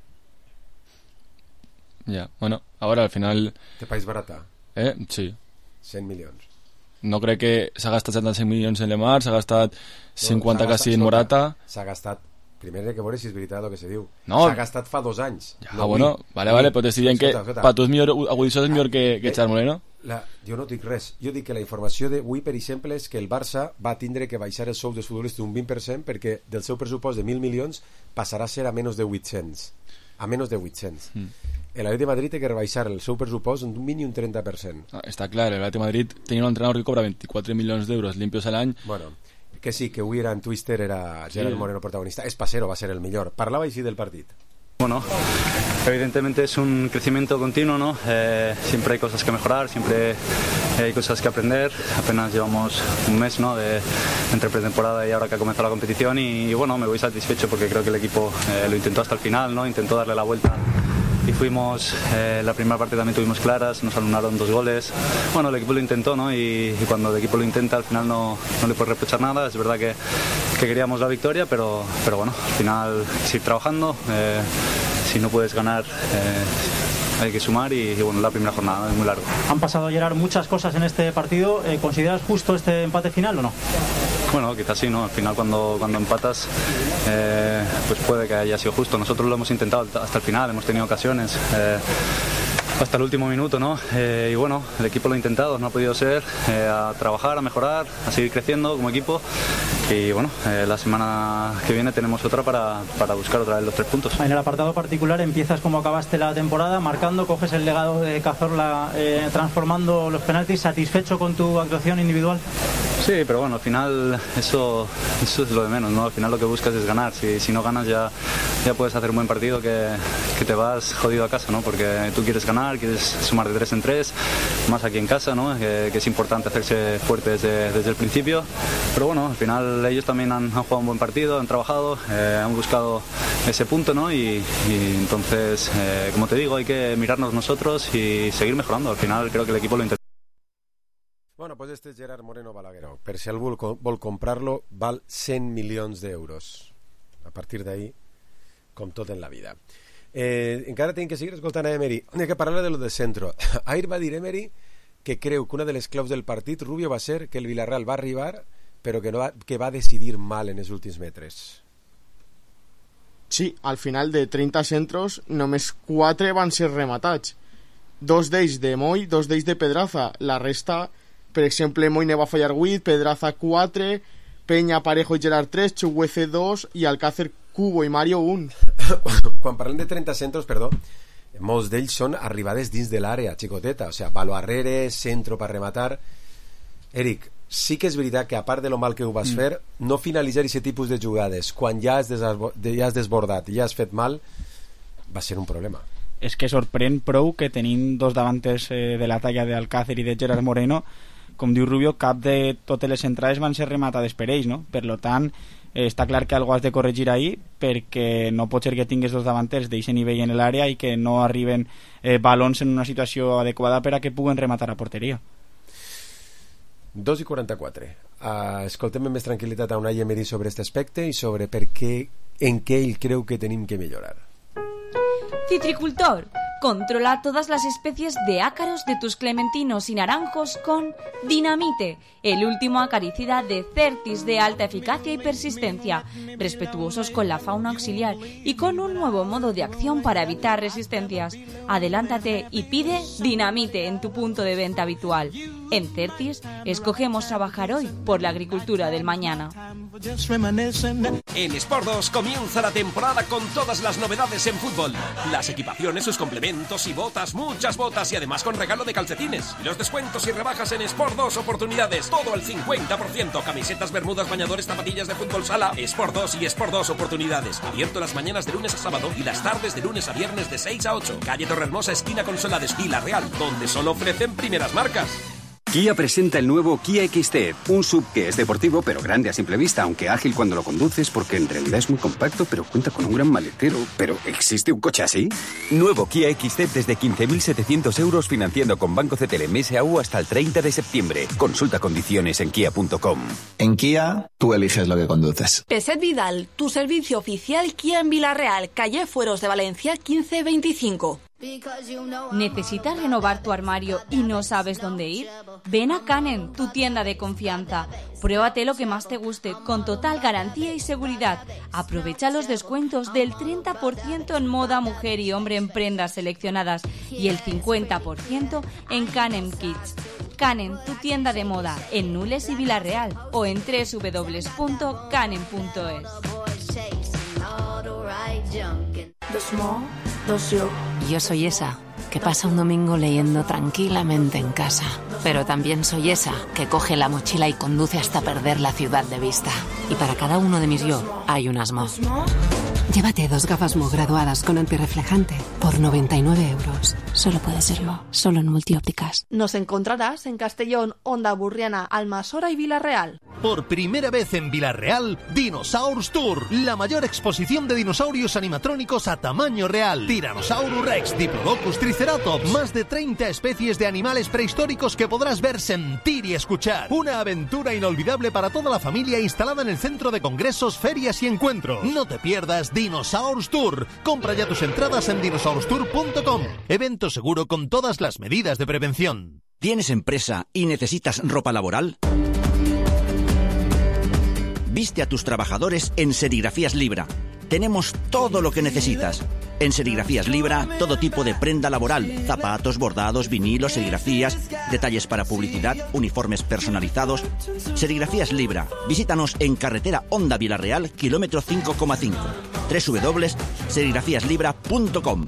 Ya, bueno, ahora al final... ¿Te país barata? Eh, sí. cent milions. No crec que s'ha gastat setanta-cinc milions en Lemar, s'ha gastat cinquanta no, quasi en Morata. S'ha gastat, primer de que veure si és veritat el que se diu. No. S'ha gastat fa dos anys. Ja, no, bueno, avui. vale, vale, però t'estic dient que per tu és millor, Agudizó és millor que, que eh, Gerard Moreno. La, jo no dic res, jo dic que la informació d'avui, per exemple, és que el Barça va tindre que baixar el sou dels futbolistes un vint per cent perquè del seu pressupost de mil milions passarà a ser a menys de vuit-cents. A menys de vuit-cents. Mm. L'Atleti de Madrid té que rebaixar el seu pressupost un mínim un trenta per cent. Ah, està clar, l'Atleti de Madrid tenia un entrenador que cobra vint-i-quatre milions d'euros limpios a l'any. Bueno, que sí, que avui era en Twister, era Gerard sí. Moreno protagonista. Espasero va ser el millor. Parlava així del partit. Bueno, evidentemente es un crecimiento continuo, ¿no? Eh, siempre hay cosas que mejorar, siempre hay cosas que aprender. Apenas llevamos un mes, ¿no? De, entre pretemporada y ahora que ha comenzado la competición y, y bueno, me voy satisfecho porque creo que el equipo eh, lo intentó hasta el final, ¿no? Intentó darle la vuelta. Y fuimos, eh, la primera parte también tuvimos claras, nos anularon dos goles. Bueno, el equipo lo intentó, ¿no? Y, y cuando el equipo lo intenta, al final no, no le puedes reprochar nada. Es verdad que, que queríamos la victoria, pero, pero bueno, al final seguir trabajando. Eh, si no puedes ganar, eh, hay que sumar y, y bueno, la primera jornada es muy larga. Han pasado, Gerard, muchas cosas en este partido. Eh, ¿Consideras justo este empate final o no? Bueno, quizás sí, ¿no? Al final cuando, cuando empatas eh, pues puede que haya sido justo. Nosotros lo hemos intentado hasta el final, hemos tenido ocasiones eh, hasta el último minuto, ¿no? Eh, y bueno, el equipo lo ha intentado, no ha podido ser, eh, a trabajar, a mejorar, a seguir creciendo como equipo y bueno, eh, la semana que viene tenemos otra para, para buscar otra vez los tres puntos. En el apartado particular empiezas como acabaste la temporada, marcando, coges el legado de Cazorla, eh, transformando los penaltis. ¿Satisfecho con tu actuación individual? Sí, pero bueno, al final eso, eso es lo de menos, ¿no? Al final lo que buscas es ganar. Si, si no ganas ya, ya puedes hacer un buen partido que, que te vas jodido a casa, ¿no? Porque tú quieres ganar, quieres sumar de tres en tres, más aquí en casa, ¿no? Que, que es importante hacerse fuerte desde, desde el principio. Pero bueno, al final ellos también han, han jugado un buen partido, han trabajado, eh, han buscado ese punto, ¿no? Y, y entonces, eh, como te digo, hay que mirarnos nosotros y seguir mejorando. Al final creo que el equipo lo intenta. Bueno, pues este és Gerard Moreno Balagueró. Per si algú vol comprar-lo, val cent milions d'euros. A partir d'ahí, com tot en la vida. Eh, encara tenim que seguir escoltant a Emery. Hem que parlar de lo de centro. Ahir va dir Emery que creu que una de les claus del partit, Rubio, va ser que el Villarreal va arribar, però que, no va, que va decidir mal en els últims metres. Sí, al final de trenta centros, només quatre van ser rematats. Dos d'ells de Moy, dos d'ells de Pedraza. La resta... Per exemple, Moine va fallar vuit, Pedraza quatre, Peña, Parejo i Gerard tres, Chuguece dos i Alcácer, Cubo i Mario un. Quan parlem de trenta centros, perdó, molts d'ells són arribades dins de l'àrea xicoteta, o sea, palo arrere, centro per rematar. Eric, sí que és veritat que a part de lo mal que ho vas mm. fer, no finalitzar aquest tipus de jugades quan ja has, ja has desbordat i ja has fet mal va ser un problema. És que sorprèn prou que tenim dos davanters eh, de la talla d'Alcácer i de Gerard Moreno, com diu Rubio, cap de totes les entrades van ser rematades per ells, no? Per lo tant, eh, està clar que algo has de corregir ahí, perquè no pot ser que tingues dos davanters d'aquest nivell en l'àrea i que no arriben eh, balons en una situació adequada per a que puguen rematar a porteria. dos i quaranta-quatre. Uh, escoltem amb més tranquil·litat a Unai Emery sobre aquest aspecte i sobre per què, en què ell creu que tenim que millorar. Citricultor, controla todas las especies de ácaros de tus clementinos y naranjos con Dinamite, el último acaricida de Certis de alta eficacia y persistencia, respetuosos con la fauna auxiliar y con un nuevo modo de acción para evitar resistencias. Adelántate y pide Dinamite en tu punto de venta habitual. En Certis, escogemos trabajar hoy por la agricultura del mañana. En Sport dos comienza la temporada con todas las novedades en fútbol. Las equipaciones, sus complementos y botas, muchas botas y además con regalo de calcetines. Los descuentos y rebajas en Sport dos Oportunidades, todo al cincuenta por ciento. Camisetas, bermudas, bañadores, zapatillas de fútbol sala. Sport dos y Sport dos Oportunidades. Abierto las mañanas de lunes a sábado y las tardes de lunes a viernes de seis a ocho. Calle Torrehermosa, esquina Consolades, Vila Real, donde solo ofrecen primeras marcas. Kia presenta el nuevo Kia X T, un sub que es deportivo pero grande a simple vista, aunque ágil cuando lo conduces porque en realidad es muy compacto pero cuenta con un gran maletero. ¿Pero existe un coche así? Nuevo Kia X T desde quince mil setecientos euros financiando con Banco C T L M S A U hasta el treinta de septiembre. Consulta condiciones en kia punto com. En Kia, tú eliges lo que conduces. Peset Vidal, tu servicio oficial Kia en Villarreal, calle Fueros de Valencia quince veinticinco. ¿Necesitas renovar tu armario y no sabes dónde ir? Ven a Canen, tu tienda de confianza. Pruébate lo que más te guste, con total garantía y seguridad. Aprovecha los descuentos del treinta por ciento en moda, mujer y hombre en prendas seleccionadas y el cincuenta por ciento en Canen Kids. Canen, tu tienda de moda, en Nules y Villarreal o en doble u doble u doble u punto canen punto es. Yo soy esa que pasa un domingo leyendo tranquilamente en casa, pero también soy esa que coge la mochila y conduce hasta perder la ciudad de vista. Y para cada uno de mis yo hay un Asmo. Llévate dos gafas Mo graduadas con antirreflejante por noventa y nueve euros. Solo puede ser Mo, solo en Multiópticas. Nos encontrarás en Castellón, Onda Burriana, Almasora y Villarreal. Por primera vez en Villarreal, Dinosaurs Tour, la mayor exposición de dinosaurios animatrónicos a tamaño real. Tyrannosaurus Rex, Diplodocus, Triceratops, más de treinta especies de animales prehistóricos que podrás ver, sentir y escuchar. Una aventura inolvidable para toda la familia instalada en el centro de congresos, ferias y encuentros. No te pierdas Dinosaurs Tour. Compra ya tus entradas en dinosaurs tour punto com. Evento seguro con todas las medidas de prevención. ¿Tienes empresa y necesitas ropa laboral? Viste a tus trabajadores en Serigrafías Libra. Tenemos todo lo que necesitas. En Serigrafías Libra, todo tipo de prenda laboral, zapatos, bordados, vinilos, serigrafías, detalles para publicidad, uniformes personalizados. Serigrafías Libra. Visítanos en carretera Honda Villarreal, kilómetro cinco coma cinco. doble u doble u doble u punto serigrafías libra punto com.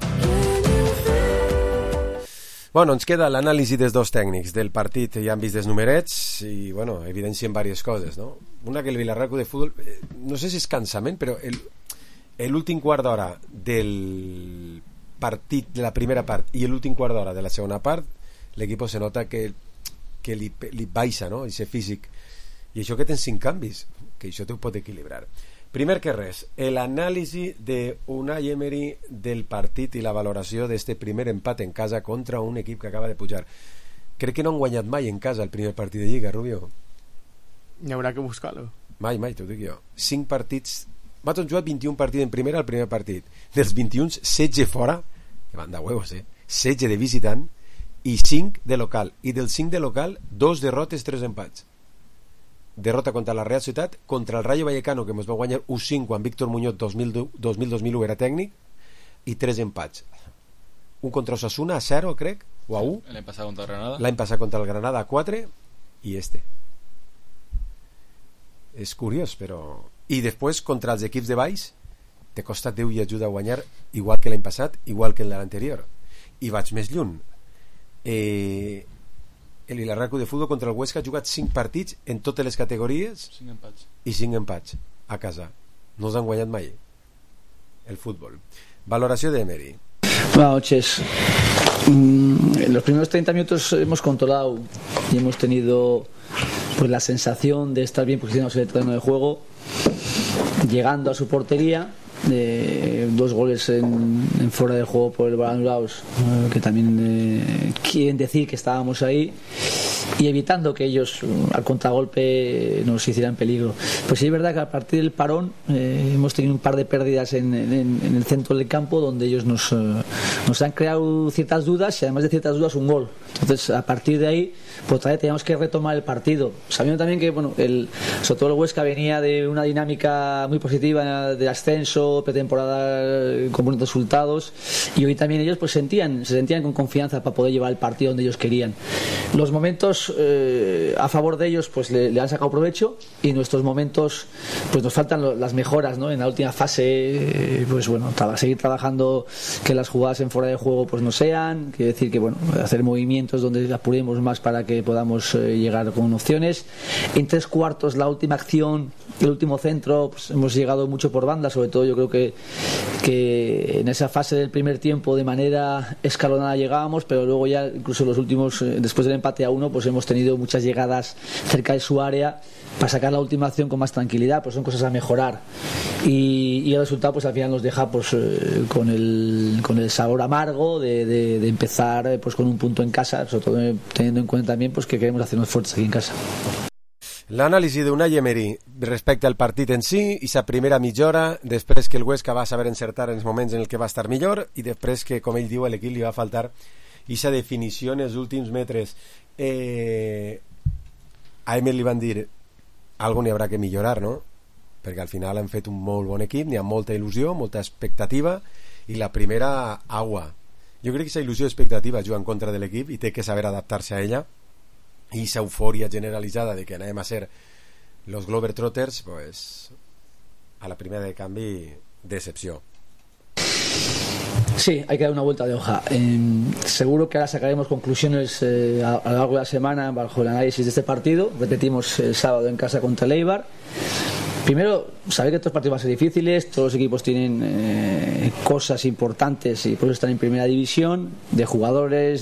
Bueno, ens queda l'anàlisi dels dos tècnics del partit. Ja han vist els numerets i, bueno, evidencien diverses coses, no? Una, que el Villarreal de Futbol, eh, no sé si és cansament, però el, l'últim quart d'hora del partit de la primera part i l'últim quart d'hora de la segona part, l'equip se nota que, que li, li baixa, no?, ese físic. I això que tens cinc canvis, que això t'ho pot equilibrar. Primer que res, l'anàlisi d'Unai Emery del partit i la valoració d'este primer empat en casa contra un equip que acaba de pujar. Crec que no han guanyat mai en casa el primer partit de Lliga, Rubio. Hi haurà que buscar-lo. Mai, mai, t'ho dic jo. Cinc partits... Nosaltres hem jugat vint-i-un partits en primera al primer partit. Dels vint-i-un, setze fora, que van de huevos, eh? setze de visitant i cinc de local. I dels cinc de local, dos derrotes, tres empats. Derrota contra la Real Societat, contra el Rayo Vallecano, que ens va guanyar u cinc quan Víctor Muñoz dos mil dos mil u era tècnic, i tres empats. Un contra Osasuna a zero, crec, o a u. L'any passat contra el Granada. L'any passat contra el Granada a quatre, i este. És curiós, però... I després, contra els equips de baix, te costa Déu i ajuda a guanyar, igual que l'any passat, igual que l'anterior. I vaig més lluny. Eh... El Villarreal de Futbol contra el Huesca ha jugat cinc partits en totes les categories i cinc empats a casa. No els han guanyat mai el fútbol. Valoració de Emery. Buenas noches. En los primeros treinta minutos hemos controlado y hemos tenido pues la sensación de estar bien posicionados en el terreno de juego, llegando a su portería. De dos goles en, en fuera de juego por el balón anulados, eh, que también eh, quieren decir que estábamos ahí, y evitando que ellos al contragolpe nos hicieran peligro. Pues sí es verdad que a partir del parón eh, hemos tenido un par de pérdidas en, en, en el centro del campo, donde ellos nos, eh, nos han creado ciertas dudas, y además de ciertas dudas un gol. Entonces a partir de ahí pues todavía teníamos que retomar el partido, sabiendo también que bueno, el, sobre todo el Huesca venía de una dinámica muy positiva de ascenso, pretemporada con buenos resultados, y hoy también ellos pues sentían, se sentían con confianza para poder llevar el partido donde ellos querían. Los momentos momentos eh, a favor de ellos pues le, le han sacado provecho, y en nuestros momentos pues nos faltan lo, las mejoras, ¿no? En la última fase eh, pues bueno, para seguir trabajando, que las jugadas en fuera de juego pues no sean, quiere decir que bueno, hacer movimientos donde apuremos más para que podamos eh, llegar con opciones. En tres cuartos, la última acción, el último centro, pues hemos llegado mucho por banda, sobre todo yo creo que, que en esa fase del primer tiempo de manera escalonada llegábamos, pero luego ya incluso los últimos, eh, después del empate a uno, pues hemos tenido muchas llegadas cerca de su área para sacar la última acción con más tranquilidad. Pues son cosas a mejorar, y, y el resultado pues al final nos deja pues eh, con el con el sabor amargo de, de, de empezar eh, pues con un punto en casa, sobre todo eh, teniendo en cuenta también pues que queremos hacernos fuertes aquí en casa. L'anàlisi d'Unai Emery respecte al partit en si i sa primera mitja hora, després que el Huesca va saber encertar en els moments en el que va estar millor, i després que, com ell diu, a l'equip li va faltar aquesta definició en els últims metres. Eh, a Emery li van dir algo n'hi haurà que millorar, no? Perquè al final han fet un molt bon equip, n'hi ha molta il·lusió, molta expectativa, i la primera, agua. Jo crec que aquesta il·lusió i expectativa juga en contra de l'equip i té que saber adaptar-se a ella, y esa euforia generalizada de que anem a ser los Globetrotters, pues a la primera de cambio, decepción. Sí, hay que dar una vuelta de hoja. Eh, seguro que ahora sacaremos conclusiones eh, a, a lo largo de la semana bajo el análisis de este partido. Repetimos el sábado en casa contra el Eibar. Primero, saber que estos partidos van a ser difíciles, todos los equipos tienen eh, cosas importantes y por eso están en primera división, de jugadores,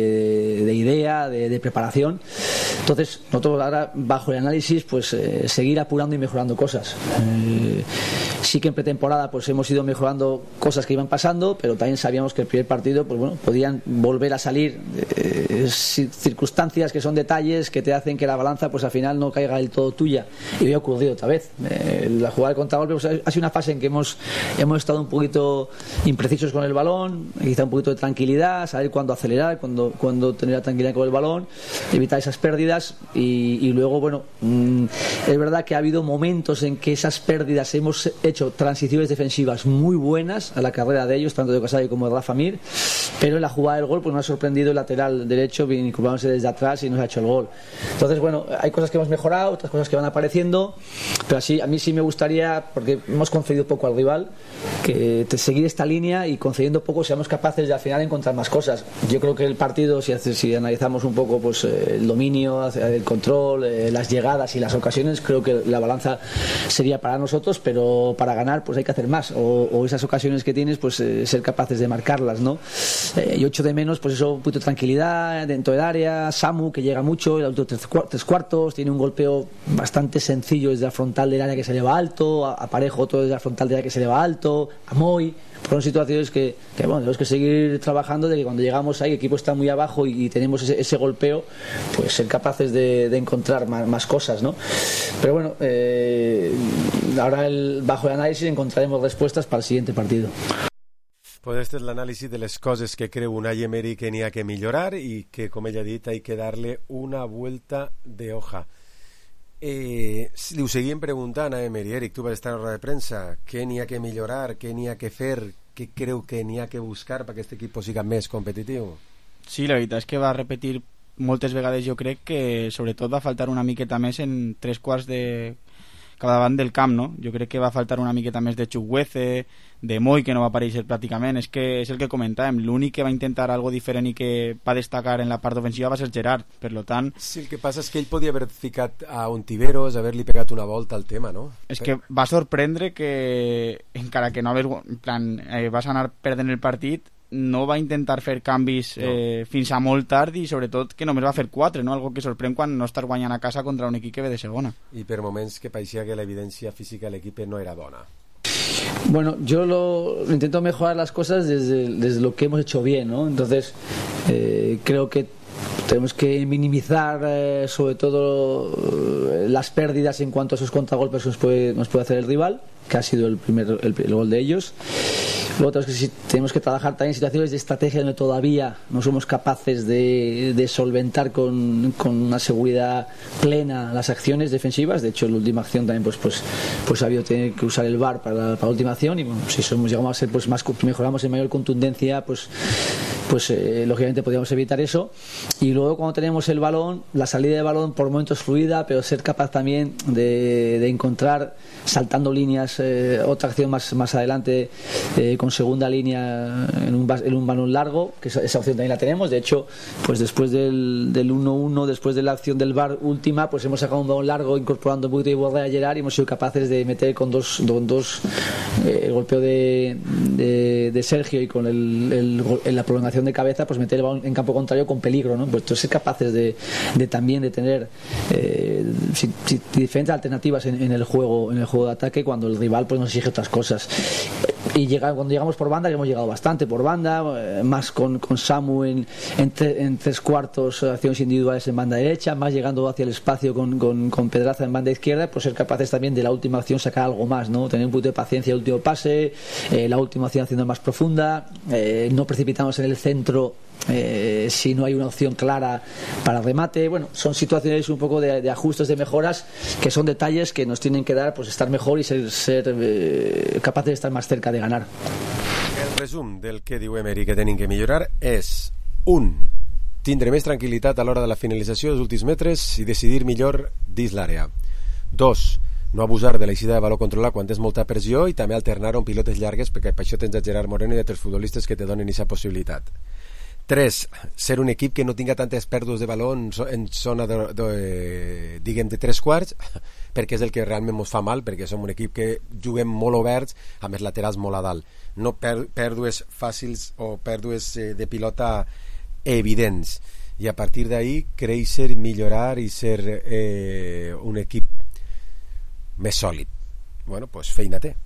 de, de idea, de, de preparación. Entonces, nosotros ahora, bajo el análisis, pues eh, seguir apurando y mejorando cosas. Eh, sí que en pretemporada pues hemos ido mejorando cosas que iban pasando, pero también sabíamos que el primer partido, pues bueno, podían volver a salir eh, circunstancias que son detalles que te hacen que la balanza, pues al final no caiga del todo tuya. Y hoy ha ocurrido otra vez. Eh, la jugada de contragolpe pues, ha sido una fase en que hemos, hemos estado un poquito imprecisos con el balón, quizá un poquito de tranquilidad, saber cuándo acelerar, cuándo, cuándo tener la tranquilidad con el balón, evitar esas pérdidas y, y luego, bueno, mmm, es verdad que ha habido momentos en que esas pérdidas hemos hecho transiciones defensivas muy buenas a la carrera de ellos, tanto de Casari como de Rafa Mir, pero en la jugada del gol pues nos ha sorprendido el lateral derecho vinculándose desde atrás y nos ha hecho el gol. Entonces, bueno, hay cosas que hemos mejorado, otras cosas que van apareciendo, pero así a mí sí me gustaría, porque hemos concedido poco al rival, que te seguir esta línea y concediendo poco seamos capaces de al final encontrar más cosas. Yo creo que el partido, si, si analizamos un poco pues el dominio, el control, eh, las llegadas y las ocasiones, creo que la balanza sería para nosotros, pero para ganar pues hay que hacer más, o, o esas ocasiones que tienes pues eh, ser capaces de marcarlas, ¿no? Eh, y ocho de menos pues eso, un poquito de tranquilidad dentro del área. Samu, que llega mucho, el auto tres, tres cuartos, tiene un golpeo bastante sencillo desde la frontal del área que se eleva alto, a, a Parejo otro desde la frontal del área que se eleva alto, a Moy. Son situaciones que, que bueno, tenemos que seguir trabajando, de que cuando llegamos ahí el equipo está muy abajo y, y tenemos ese, ese golpeo, pues ser capaces de, de encontrar más, más cosas, ¿no? Pero bueno, eh, ahora el, bajo el análisis encontraremos respuestas para el siguiente partido. Pues este es l'anàlisi de les coses que creu Unai Emery que n'hi ha que millorar i que, com ella ha dit, hay que darle una vuelta de hoja. Eh, li ho seguim preguntant a Emery. Eric, tu vas estar en la roda de premsa, què n'hi ha que millorar, què n'hi ha que fer, què creu que n'hi ha que buscar perquè aquest equip siga més competitiu? Sí, la veritat és que va repetir moltes vegades, jo crec que sobretot va faltar una miqueta més en tres quarts de cada davant del camp, no? Jo crec que va faltar una miqueta més de Chukwueze, de Moy, que no va aparèixer pràcticament. És que és el que comentàvem, l'únic que va intentar algo diferent i que va destacar en la part ofensiva va ser Gerard, per lo tant... Sí, el que passa és que ell podia haver ficat a Ontiveros, haver-li pegat una volta al tema, no? És que va sorprendre que, encara que no haver, en plan, eh, vas anar perdent el partit, no va intentar fer canvis eh, no. fins a molt tard, i sobretot que només va fer quatre, no? Algo que sorprèn quan no estàs guanyant a casa contra un equip que ve de segona. I per moments que pareixia que l'evidència física de l'equip no era bona. Bueno, yo lo, intento mejorar las cosas desde, desde lo que hemos hecho bien, ¿no? Entonces, eh, creo que tenemos que minimizar eh, sobre todo eh, las pérdidas en cuanto a esos contragolpes que nos puede, nos puede hacer el rival, que ha sido el primer el, el gol de ellos. Luego que sí, tenemos que trabajar también en situaciones de estrategia donde todavía no somos capaces de, de solventar con, con una seguridad plena las acciones defensivas. De hecho, en la última acción también pues pues pues ha habido tener que usar el V A R para, para la última acción, y bueno, si somos llegamos a ser pues más, mejoramos en mayor contundencia, pues pues eh, lógicamente podíamos evitar eso. Y luego cuando tenemos el balón, la salida de balón por momentos fluida, pero ser capaz también de, de encontrar, saltando líneas, eh, otra acción más, más adelante eh, con segunda línea en un, en un balón largo, que esa, esa opción también la tenemos. De hecho, pues después del, del uno uno, después de la acción del V A R última, pues hemos sacado un balón largo incorporando un poquito de borde a Gerard y hemos sido capaces de meter con dos, con dos eh, el golpeo de, de, de Sergio y con el, el, el, la prolongación de cabeza, pues meter el balón en campo contrario con peligro, ¿no? Pues ser capaces de, de también de tener eh, si, si, diferentes alternativas en, en el juego en el juego de ataque cuando el rival pues nos exige otras cosas. Y llega, cuando llegamos por banda, que hemos llegado bastante por banda, eh, más con, con Samu en, en, tre, en tres cuartos, acciones individuales en banda derecha, más llegando hacia el espacio con, con, con Pedraza en banda izquierda, pues ser capaces también de la última acción sacar algo más, ¿no? Tener un punto de paciencia el último pase, eh, la última acción haciendo más profunda, eh, no precipitarnos en el centro eh, si no hay una opción clara para remate. Bueno, son situaciones un poco de, de ajustes, de mejoras, que son detalles que nos tienen que dar pues estar mejor y ser, ser eh, capaces de estar más cerca de ganar. El resum del que diu Emery que tenim que millorar és un, tindre més tranquil·litat a l'hora de la finalització dels últims metres i decidir millor dins l'àrea. Dos, no abusar de l'eixida de valor controlat quan tens molta pressió i també alternar amb pilotes llargues, perquè per això tens a Gerard Moreno i altres futbolistes que te donen aquesta possibilitat. Tres, ser un equip que no tinga tantes pèrdues de valor en zona de, de, diguem, de tres quarts, perquè és el que realment ens fa mal, perquè som un equip que juguem molt oberts amb els laterals molt a dalt. No per, pèrdues fàcils o pèrdues eh, de pilota evidents. I a partir d'ahí créixer, millorar i ser eh, un equip més sòlid. Bueno, doncs feina té.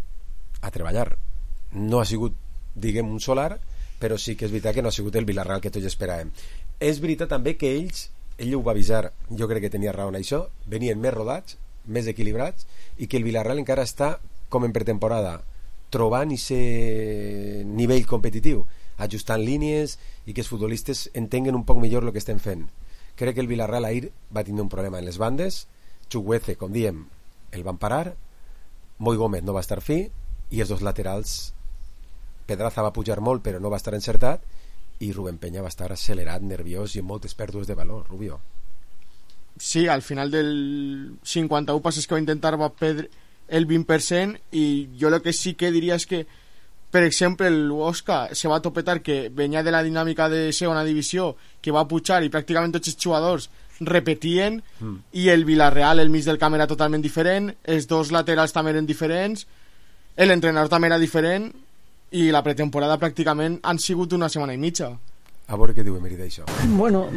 A treballar. No ha sigut, diguem, un solar, però sí que és veritat que no ha sigut el Villarreal que tots esperàvem. És veritat també que ells, ell ho va avisar, jo crec que tenia raó en això, venien més rodats, més equilibrats, i que el Villarreal encara està, com en pretemporada, trobant aquest nivell competitiu, ajustant línies i que els futbolistes entenguen un poc millor el que estem fent. Crec que el Villarreal ahir va tindre un problema en les bandes, Chukwueze, com diem, el van parar, Moi Gómez no va estar fi i els dos laterals, Pedraza va pujar molt però no va estar encertat i Rubén Peña va estar accelerat, nerviós i amb moltes pèrdues de valor. Rubio. Sí, al final del cinquanta-u passes que va intentar va perdre el vint per cent i jo el que sí que diria és que, per exemple, el Osca se va topetar que venia de la dinàmica de segona divisió, que va pujar i pràcticament tots els jugadors repetien mm. i el Villarreal, el mig del camp era totalment diferent, els dos laterals també eren diferents, l'entrenador també era diferent i la pretemporada pràcticament han sigut una setmana i mitja. A ver qué digo Emery de eso. Bueno,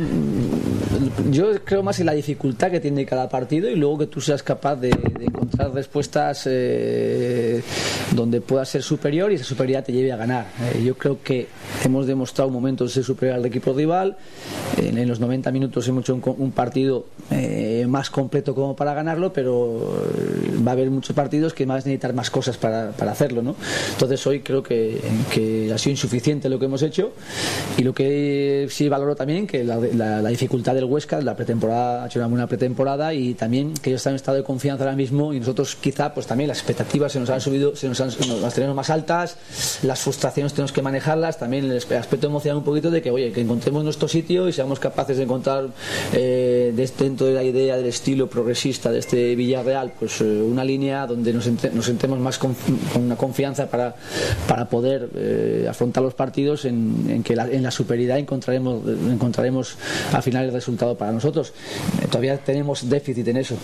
yo creo más en la dificultad que tiene cada partido y luego que tú seas capaz de, de encontrar respuestas eh, donde puedas ser superior y esa superioridad te lleve a ganar. Eh, yo creo que hemos demostrado momentos de ser superior al equipo rival. En, en los noventa minutos hemos hecho un, un partido eh, más completo como para ganarlo, pero va a haber muchos partidos que vas a necesitar más cosas para, para hacerlo, ¿no? Entonces hoy creo que, que ha sido insuficiente lo que hemos hecho y lo que sí valoro también que la, la, la dificultad del Huesca, la pretemporada ha hecho una buena pretemporada y también que ellos están en estado de confianza ahora mismo y nosotros quizá pues también las expectativas se nos han subido, se nos han, nos las tenemos más altas, las frustraciones tenemos que manejarlas, también el aspecto emocional un poquito de que oye, que encontremos nuestro sitio y seamos capaces de encontrar eh, dentro de la idea del estilo progresista de este Villarreal pues eh, una línea donde nos, ent nos sentemos más con, con una confianza para, para poder eh, afrontar los partidos en, en que la, en la superioridad encontraremos encontraremos al final el resultado para nosotros. Eh, todavía tenemos déficit en eso.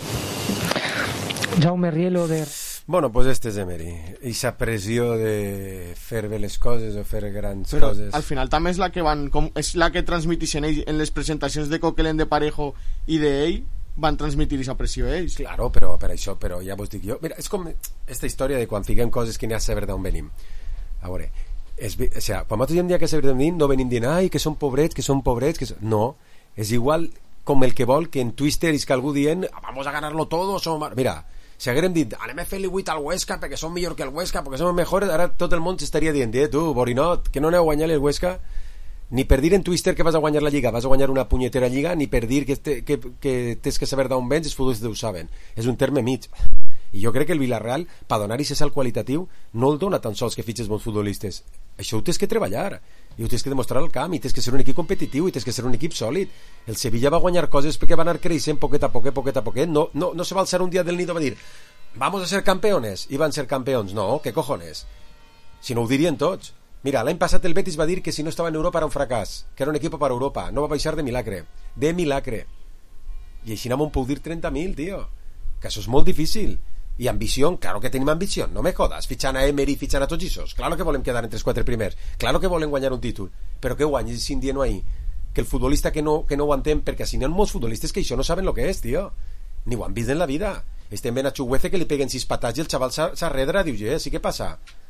Jaume Rielo de... Bueno, pues este és Emery. Esa pressió de fer bé les coses o fer grans però coses. Al final també és la que van com, és la que transmitixen ells en les presentacions de Coquelin, de Parejo i d'ell, van transmitir aquesta pressió ells. Claro, però per això, però ja vos dic jo. Mira, és com esta història de quan fiquem coses que n'hi ha a saber d'on venim. A veure, es, o sea, quan nosaltres hem dit que saber d'on venim, no venim dient, ai, que són pobrets, que són pobrets, que són... No, és igual com el que vol que en Twitter és que algú dient, vamos a ganarlo todo, som... Mira, si haguérem dit, anem a fer-li vuit al Huesca perquè som millor que el Huesca, perquè som millors, ara tot el món s'estaria dient, eh, tu, Borinot, que no aneu a guanyar el Huesca, ni per dir en Twitter que vas a guanyar la Lliga, vas a guanyar una punyetera Lliga, ni per dir que, te, que, que tens que saber d'on vens, els futbolistes ho saben. És un terme mig. I jo crec que el Villarreal, per donar-hi ese salt qualitatiu, no el dona tan sols que fitxes bons futbolistes. Això ho tens que treballar, i ho tens que demostrar al camp, i tens que ser un equip competitiu, i tens que ser un equip sòlid. El Sevilla va guanyar coses perquè va anar creixent poquet a poquet, poquet a poquet. No, no, no se va alçar un dia del nido i va dir vamos a ser campeones, i van ser campeons. No, què cojones? Si no ho dirien tots. Mira, l'any passat el Betis va dir que si no estava en Europa era un fracàs, que era un equip per Europa, no va baixar de milagre, de milagre. I així no m'ho puc dir trenta mil, tio, que això és molt difícil. I ambició, claro que tenim ambició, no me jodas, fitxant a Emery, fitxant a tots aquests, claro que volem quedar entre els quatre primers, claro que volem guanyar un títol, però que guanyis sin dient ahí, que el futbolista que no, que no ho entén, perquè si no hi ha molts futbolistes que això no saben lo que és, tio, ni ho han vist en la vida. Estem ben a Chuguece que li peguen sis patats i el xaval s'arredra, diu, eh, sí, què passa?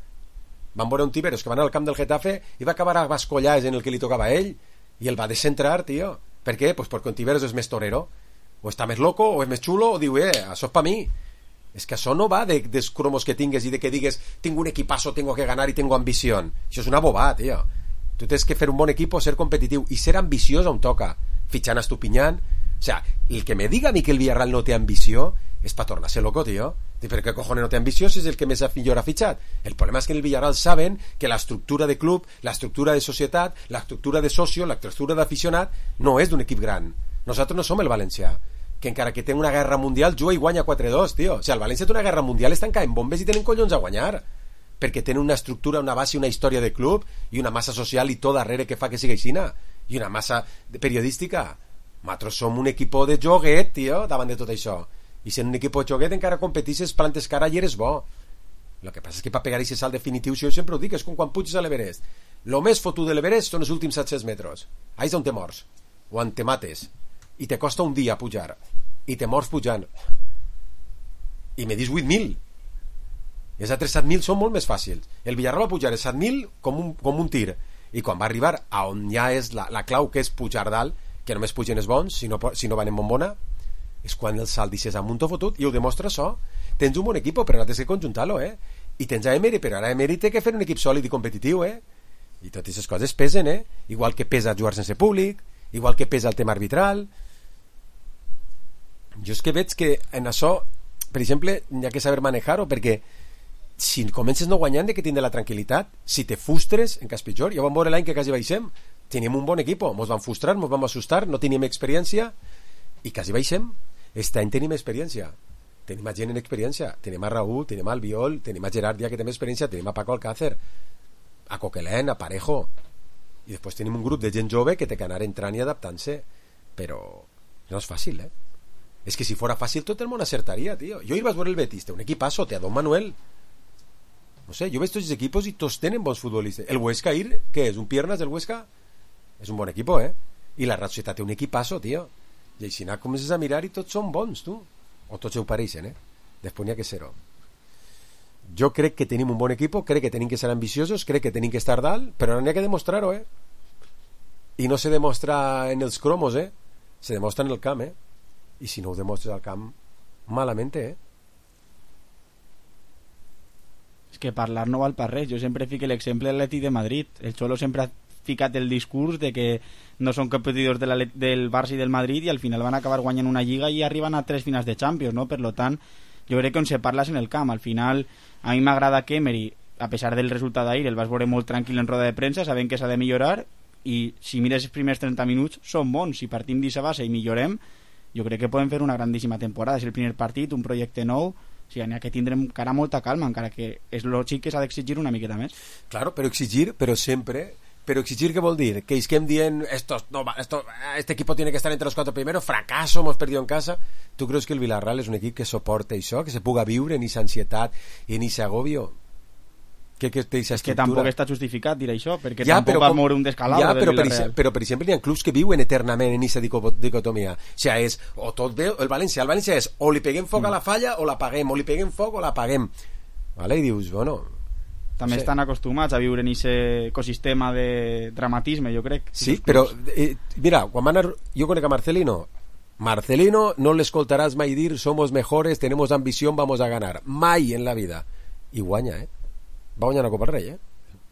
Van veure un Tiberos que van al camp del Getafe i va acabar a bascollars en el que li tocava a ell i el va descentrar, tio. Per què? Pues perquè un Tiberos és més torero, o està més loco, o és més xulo, o diu, eh, això és pa mi. És que això no va de, dels cromos que tingues i de que digues tinc un equipazo, tengo que ganar i tengo ambició. Això és una bobada, tio. Tu tens que fer un bon equip, ser competitiu i ser ambiciós on toca, fitxant a Estupiñán. O sea, el que me diga a mi que el Villarreal no té ambició és pa tornar-se loco, tio. Per què cojones no té ambició si és el que més millor ha fitxat? El problema és que en el Villarreal saben que l'estructura de club, l'estructura de societat, l'estructura de socio, l'estructura d'aficionat no és d'un equip gran. Nosaltres no som el València, que encara que té una guerra mundial juga i guanya quatre dos, tio. O sigui, el València té una guerra mundial, estan caent bombes i tenen collons a guanyar, perquè tenen una estructura, una base, una història de club i una massa social i tot darrere que fa que sigui aixina, i una massa periodística. Nosaltres som un equip de joguet, tio, davant de tot això. I sent un equip de joguet encara competixes, plantes cara i eres bo. El que passa és que per pegar aquest salt definitiu, si jo sempre ho dic, és com quan puges a l'Everest. El més fotut de l'Everest són els últims set cents metres. Ahí és on te mors, o on te mates, i te costa un dia pujar, i te mors pujant. I me dis vuit mil. I els altres set mil són molt més fàcils. El Villarreal va pujar els set mil com un, com un tir, i quan va arribar a on ja és la, la clau, que és pujar dalt, que només pugen els bons, si no, si no van en bombona, és quan el salt deixes amb un to fotut, i ho demostra això. Tens un bon equip, però ara tens que conjuntar-lo, eh? I tens a Emery, però ara Emery té que fer un equip sòlid i competitiu, eh? I totes aquestes coses pesen, eh? Igual que pesa jugar sense públic, igual que pesa el tema arbitral. Jo és que veig que en això, per exemple, hi ha que saber manejar-ho, perquè si comences no guanyant, de que tindre la tranquil·litat, si te frustres, en cas pitjor. Ja vam veure l'any que quasi baixem, teníem un bon equip, mos vam frustrar, mos vam assustar, no teníem experiència, i quasi baixem. Este any tenim experiència, tenim a gent en experiència, tenim a Raúl, tenim a Albiol, tenim a Gerard ja que té experiència, tenim a Paco Alcácer, a Coquelin, a Parejo, i després tenim un grup de gent jove que té que anar entrant i adaptant-se, però no és fàcil, eh? És que si fora fàcil tot el món acertaria, tio. Jo ahir vaig veure el Betis, té un equipazo, té a Don Manuel, no sé, jo veig tots els equipos i tots tenen bons futbolistes. El Huesca ahir, què és, un piernas del Huesca? És un bon equip, eh? I la Real Societat té un equipazo, tio. I així anar comences a mirar i tots són bons, tu, o tots ho pareixen, eh? Després n'hi ha que ser-ho. Jo crec que tenim un bon equip, crec que tenim que ser ambiciosos, crec que tenim que estar dalt, però n'hi ha que demostrar-ho, eh? I no se demostra en els cromos, eh? Se demostra en el camp, eh? I si no ho demostres al camp, malament, eh? És que parlar no val per res. Jo sempre fico l'exemple de l'Atlètic de Madrid. El Xolo sempre ha ficat el discurs de que no són competidors de la, del Barça i del Madrid i al final van acabar guanyant una lliga i arriben a tres finals de Champions, no? Per lo tant, jo crec que on se parla és en el camp. Al final, a mi m'agrada que Emery, a pesar del resultat d'ahir, el vas veure molt tranquil en roda de premsa, sabent que s'ha de millorar, i si mires els primers trenta minuts són bons. Si partim d'aquesta base i millorem, jo crec que podem fer una grandíssima temporada. És el primer partit, un projecte nou, o sigui, n'hi ha que tindre encara molta calma, encara que és lògic que s'ha d'exigir una miqueta més. Claro, però exigir, però sempre... Pero exigir, ¿qué vol dir? Que isquem dient estos, no, esto, este equipo tiene que estar entre los cuatro primeros, fracaso, hemos perdido en casa. ¿Tú crees que el Villarreal és un equip que soporta això, que se puga viure en esa ansietat i en ese agobio? Que, que, té esa que tampoc està justificat dir això, perquè ja, tampoc va moure un descalabro ja, del però, Villarreal. Per, però per exemple hi ha clubs que viuen eternament en esa dicotomia. O sigui, és o tot bé, el València, el València és o li peguem foc mm. a la falla o la paguem, o li peguem foc o la paguem. Vale? I dius, bueno... També no sé. Estan acostumats a viure en aquest ecosistema de dramatisme, jo crec. Sí, però eh, mira, quan va anar, jo conec a Marcelino. Marcelino no l'escoltaràs mai dir somos mejores, tenemos ambición, vamos a ganar. Mai en la vida. I guanya, eh? Va guanyar la Copa del Rei, eh?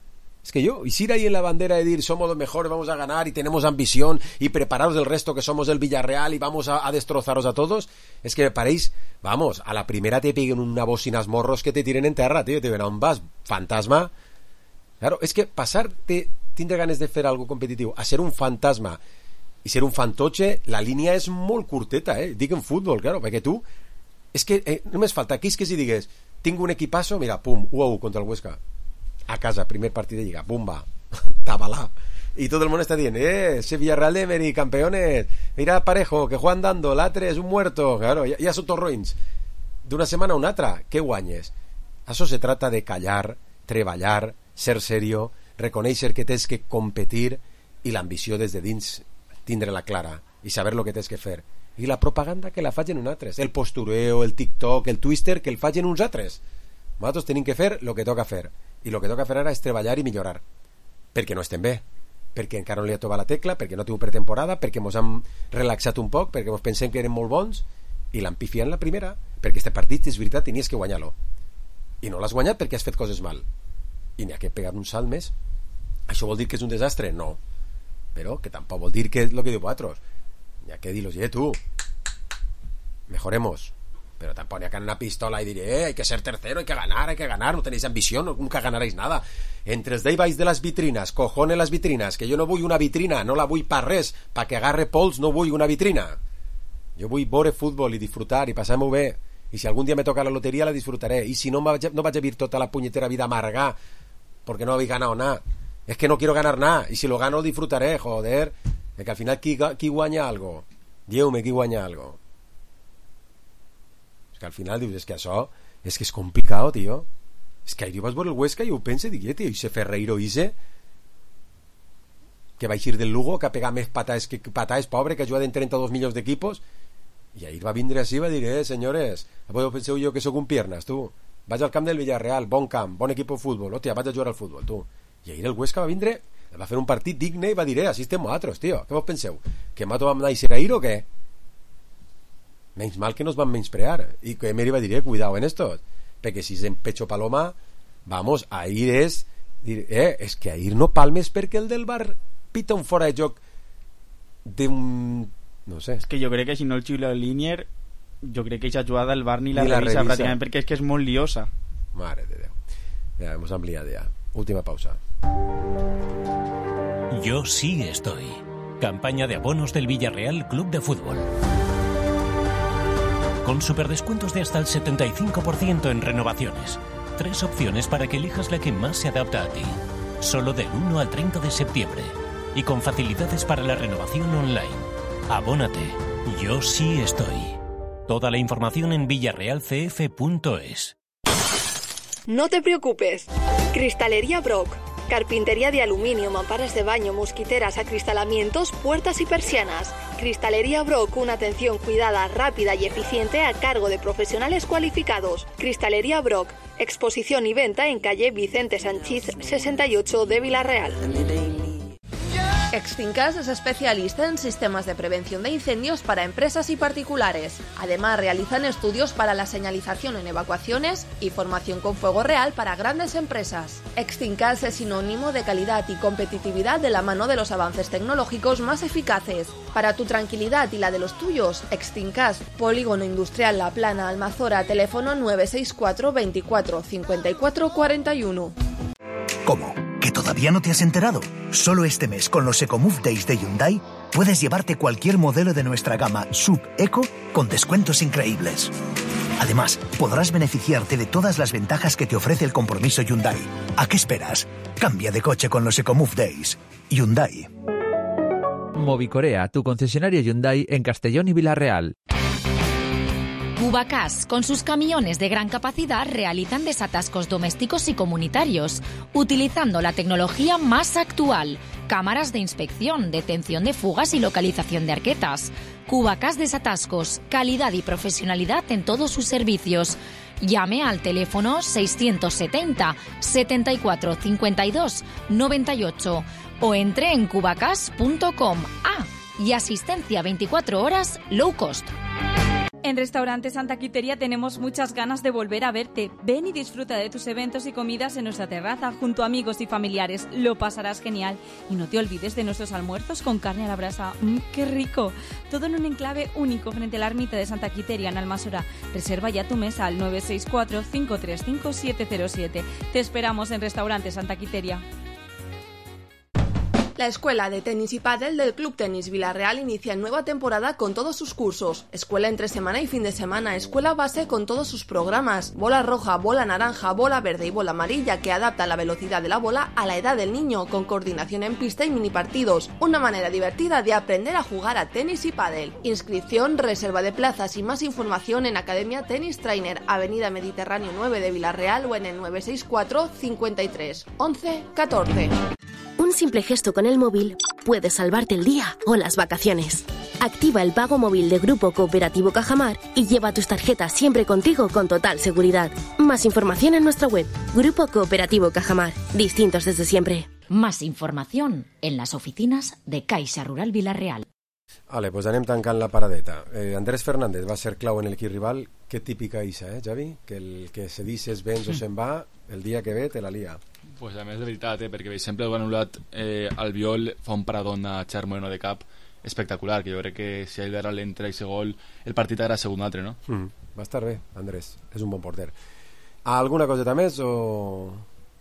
Es que yo, y ir ahí en la bandera de decir somos los mejores, vamos a ganar y tenemos ambición y prepararos del resto que somos el Villarreal y vamos a, a destrozaros a todos, es que me paréis, vamos, a la primera te peguen una bocinas morros que te tiren en terra, tío, te ven a un vas, fantasma. Claro, es que pasarte, tindre ganes de fer algo competitiu, a ser un fantasma i ser un fantoche, la línia és molt curteta, eh? Dic en futbol, claro, perquè tu, és que eh, només falta aquí és que si digues, tinc un equipasso, mira, pum, u a u contra el Huesca, a casa, primer partit de Lliga, bumba, tabalà, y todo el mundo está diciendo, eh, ese Villarreal de Emery, campeones, mira Parejo, que juegan dando, l'altre és un muerto, claro, ja, ja són tots roïns, d'una setmana a una altra, què guanyes? Això se trata de callar, treballar, ser serio, reconèixer que tens que competir i l'ambició des de dins tindre-la clara i saber lo que tens que fer. I la propaganda que la facin uns altres, el postureo, el TikTok, el Twister, que el facin uns altres. Nosaltres tenim que fer lo que toca fer. I lo que toca fer ara és treballar i millorar. Perquè no estem bé. Perquè encara no li ha tocat la tecla, perquè no tinc pretemporada, perquè mos hem relaxat un poc, perquè mos pensem que eren molt bons i l'han pifiat en la primera, perquè este partit, és veritat, tenies que guanyar-lo. I no l'has guanyat perquè has fet coses mal. I n'hi ha que pegar un salt més. Això vol dir que és un desastre? No. Però que tampoc vol dir que és el que diu vosaltres. N'hi ha que dir-los, eh, tu, mejoremos. Pero tampoco n'hi ha que anar una pistola i dir, eh, hay que ser tercero, hay que ganar, hay que ganar, no tenéis ambición, nunca ganaréis nada. Entre els deibais de les vitrines, cojones les vitrines, que jo no vull una vitrina, no la vull per res, pa que agarre pols no vull una vitrina. Jo vull veure futbol i disfrutar i passar-m'ho bé. I si algun dia me toca la loteria la disfrutaré. I si no, vaig, no vaig a vir tota la punyetera vida amargar porque no habéis ganado nada. Es que no quiero ganar nada. Y si lo gano, disfrutaré, joder. Es que al final, ¿qui, qui guanya algo? Dieu-me, qui guanya algo? Es que al final dius, es que això és que és complicat, tio. És que ahir vas veure el Huesca i ho pense, dic, tio, i ese Ferreiro Ise que va eixir del Lugo, que ha pegat més patades que patades, pobre, que juga en trenta-dos milions d'equipos, i ahir va vindre així i va dir, eh, senyores, avui penseu jo que sóc un piernas, tu. Vaig al camp del Villarreal, bon camp, bon equip de futbol, hòstia, vaig a jugar al futbol, tu. I ahir el Huesca va vindre, va fer un partit digne i va dir, eh, així estem nosaltres, tio. Què vos penseu? Que mato vam anar ahir o què? Menys mal que nos van menysprear. I que Emery va dir, eh, cuidado en estos. Perquè si és en pecho paloma, vamos, ahir és... Dir, eh, és que ahir no palmes perquè el del bar pita un fora de joc d'un... No sé. És que jo crec que si no el xiula Linier, jo crec que aquesta jugada el bar ni la, ni la revisa, revisa pràcticament, perquè és que és molt liosa. Mare de Déu. Ja, hemos ampliado ya. Última pausa. Yo sí estoy. Campaña de abonos del Villarreal Club de Fútbol. Con superdescuentos de hasta el setenta y cinco por ciento en renovaciones. Tres opciones para que elijas la que más se adapta a ti. Solo del uno al treinta de septiembre. Y con facilidades para la renovación online. Abónate. Yo sí estoy. Toda la información en villarreal c f punto es. No te preocupes. Cristalería Brock. Carpintería de aluminio, mamparas de baño, mosquiteras, acristalamientos, puertas y persianas. Cristalería Brock, una atención cuidada, rápida y eficiente a cargo de profesionales cualificados. Cristalería Brock, exposición y venta en calle Vicente Sanchís sesenta y ocho de Villarreal. Extincas es especialista en sistemas de prevención de incendios para empresas y particulares. Además, realizan estudios para la señalización en evacuaciones y formación con fuego real para grandes empresas. Extincas es sinónimo de calidad y competitividad de la mano de los avances tecnológicos más eficaces. Para tu tranquilidad y la de los tuyos, Extincas, Polígono Industrial La Plana, Almazora, teléfono nueve seis cuatro veinticuatro cincuenta y cuatro cuarenta y uno. ¿Cómo? ¿Que todavía no te has enterado? Solo este mes, con los EcoMove Days de Hyundai, puedes llevarte cualquier modelo de nuestra gama Sub Eco con descuentos increíbles. Además, podrás beneficiarte de todas las ventajas que te ofrece el compromiso Hyundai. ¿A qué esperas? Cambia de coche con los EcoMove Days. Hyundai. Movicorea, tu concesionario Hyundai en Castellón y Villarreal. Cubacas, con sus camiones de gran capacidad, realizan desatascos domésticos y comunitarios, utilizando la tecnología más actual, cámaras de inspección, detención de fugas y localización de arquetas. Cubacas Desatascos, calidad y profesionalidad en todos sus servicios. Llame al teléfono seiscientos setenta, setenta y cuatro, cincuenta y dos, noventa y ocho o entre en cubacas punto com. Ah, y asistencia veinticuatro horas low cost. En Restaurante Santa Quiteria tenemos muchas ganas de volver a verte. Ven y disfruta de tus eventos y comidas en nuestra terraza junto a amigos y familiares. Lo pasarás genial. Y no te olvides de nuestros almuerzos con carne a la brasa. ¡Mmm, qué rico! Todo en un enclave único frente a la ermita de Santa Quiteria en Almasora. Reserva ya tu mesa al nueve seis cuatro, cinco tres cinco, siete cero siete. Te esperamos en Restaurante Santa Quiteria. La Escuela de Tenis y Pádel del Club Tenis Villarreal inicia nueva temporada con todos sus cursos. Escuela entre semana y fin de semana, escuela base con todos sus programas. Bola roja, bola naranja, bola verde y bola amarilla que adaptan la velocidad de la bola a la edad del niño, con coordinación en pista y mini partidos. Una manera divertida de aprender a jugar a tenis y pádel. Inscripción, reserva de plazas y más información en Academia Tenis Trainer, Avenida Mediterráneo nueve de Villarreal o en el nueve seis cuatro, cincuenta y tres, once, catorce. Un simple gesto con el móvil puede salvarte el día o las vacaciones. Activa el pago móvil de Grupo Cooperativo Cajamar y lleva tus tarjetas siempre contigo con total seguridad. Más información en nuestra web. Grupo Cooperativo Cajamar. Distintos desde siempre. Más información en las oficinas de Caixa Rural Villarreal. Vale, pues anem tancant la paradeta. Eh, Andrés Fernández va ser clau en l'equip rival. Que típica Isa, eh, Javi? Que el que se dice es vens o se'n va, el dia que ve te la lia. Pues a més de veritat, eh, perquè per exemple ho ha anul·lat eh, Albiol, fa un paradón a Xavi Moreno de cap espectacular, que jo crec que si a ell ara l'entra i gol el partit ara segur un altre, no? Mm, va estar bé, Andrés, és un bon porter. Alguna coseta més o...?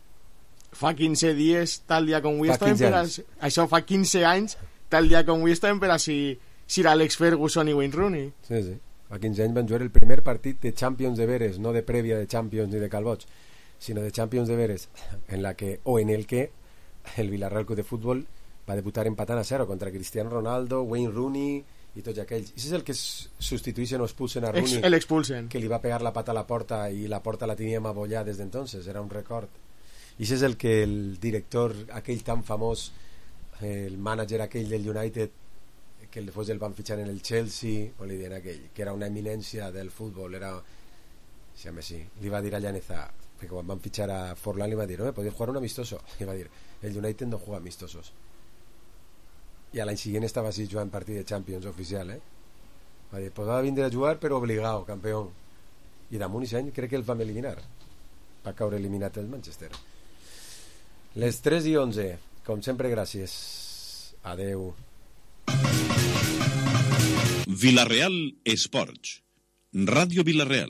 Fa quinze dies, tal dia com avui fa estàvem per a... Això fa quinze anys, tal dia com avui estàvem per a si, si era Alex Ferguson i Wayne Rooney. Sí, sí. Fa quinze anys van jugar el primer partit de Champions de veres, no de prèvia de Champions ni de Calboig, sino de Champions de veres, en la que, o en el que el Villarreal Club de Fútbol va debutar empatant a zero contra Cristiano Ronaldo, Wayne Rooney i tots aquells. I és el que substitueixen o expulsen a Rooney, el expulsen, que li va pegar la pata a la porta i la porta la teníem a bollar des d'entonces, era un record. I és el que el director aquell tan famós, el mànager aquell del United, que després el van fitxar en el Chelsea, o li deien aquell, que era una eminència del futbol, era... Sí, home, sí, li va dir a Llaneza, que quan van fitxar a Forlán li va dir, no, podeu jugar un amistoso, li va dir, el United no juega amistosos, i a l'any següent estava així jugant partit de Champions oficial, eh? Va dir, pues va vindre a jugar però obligado, campeón, i damunt i any crec que el vam eliminar, va caure eliminat el Manchester. Les tres i onze, com sempre, gràcies, adeu. Villarreal Esports, Ràdio Villarreal.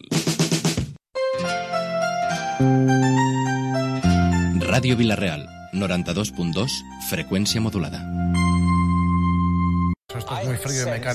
Ràdio Villarreal, noranta-dos punt dos, freqüència modulada. Esto es muy frío y me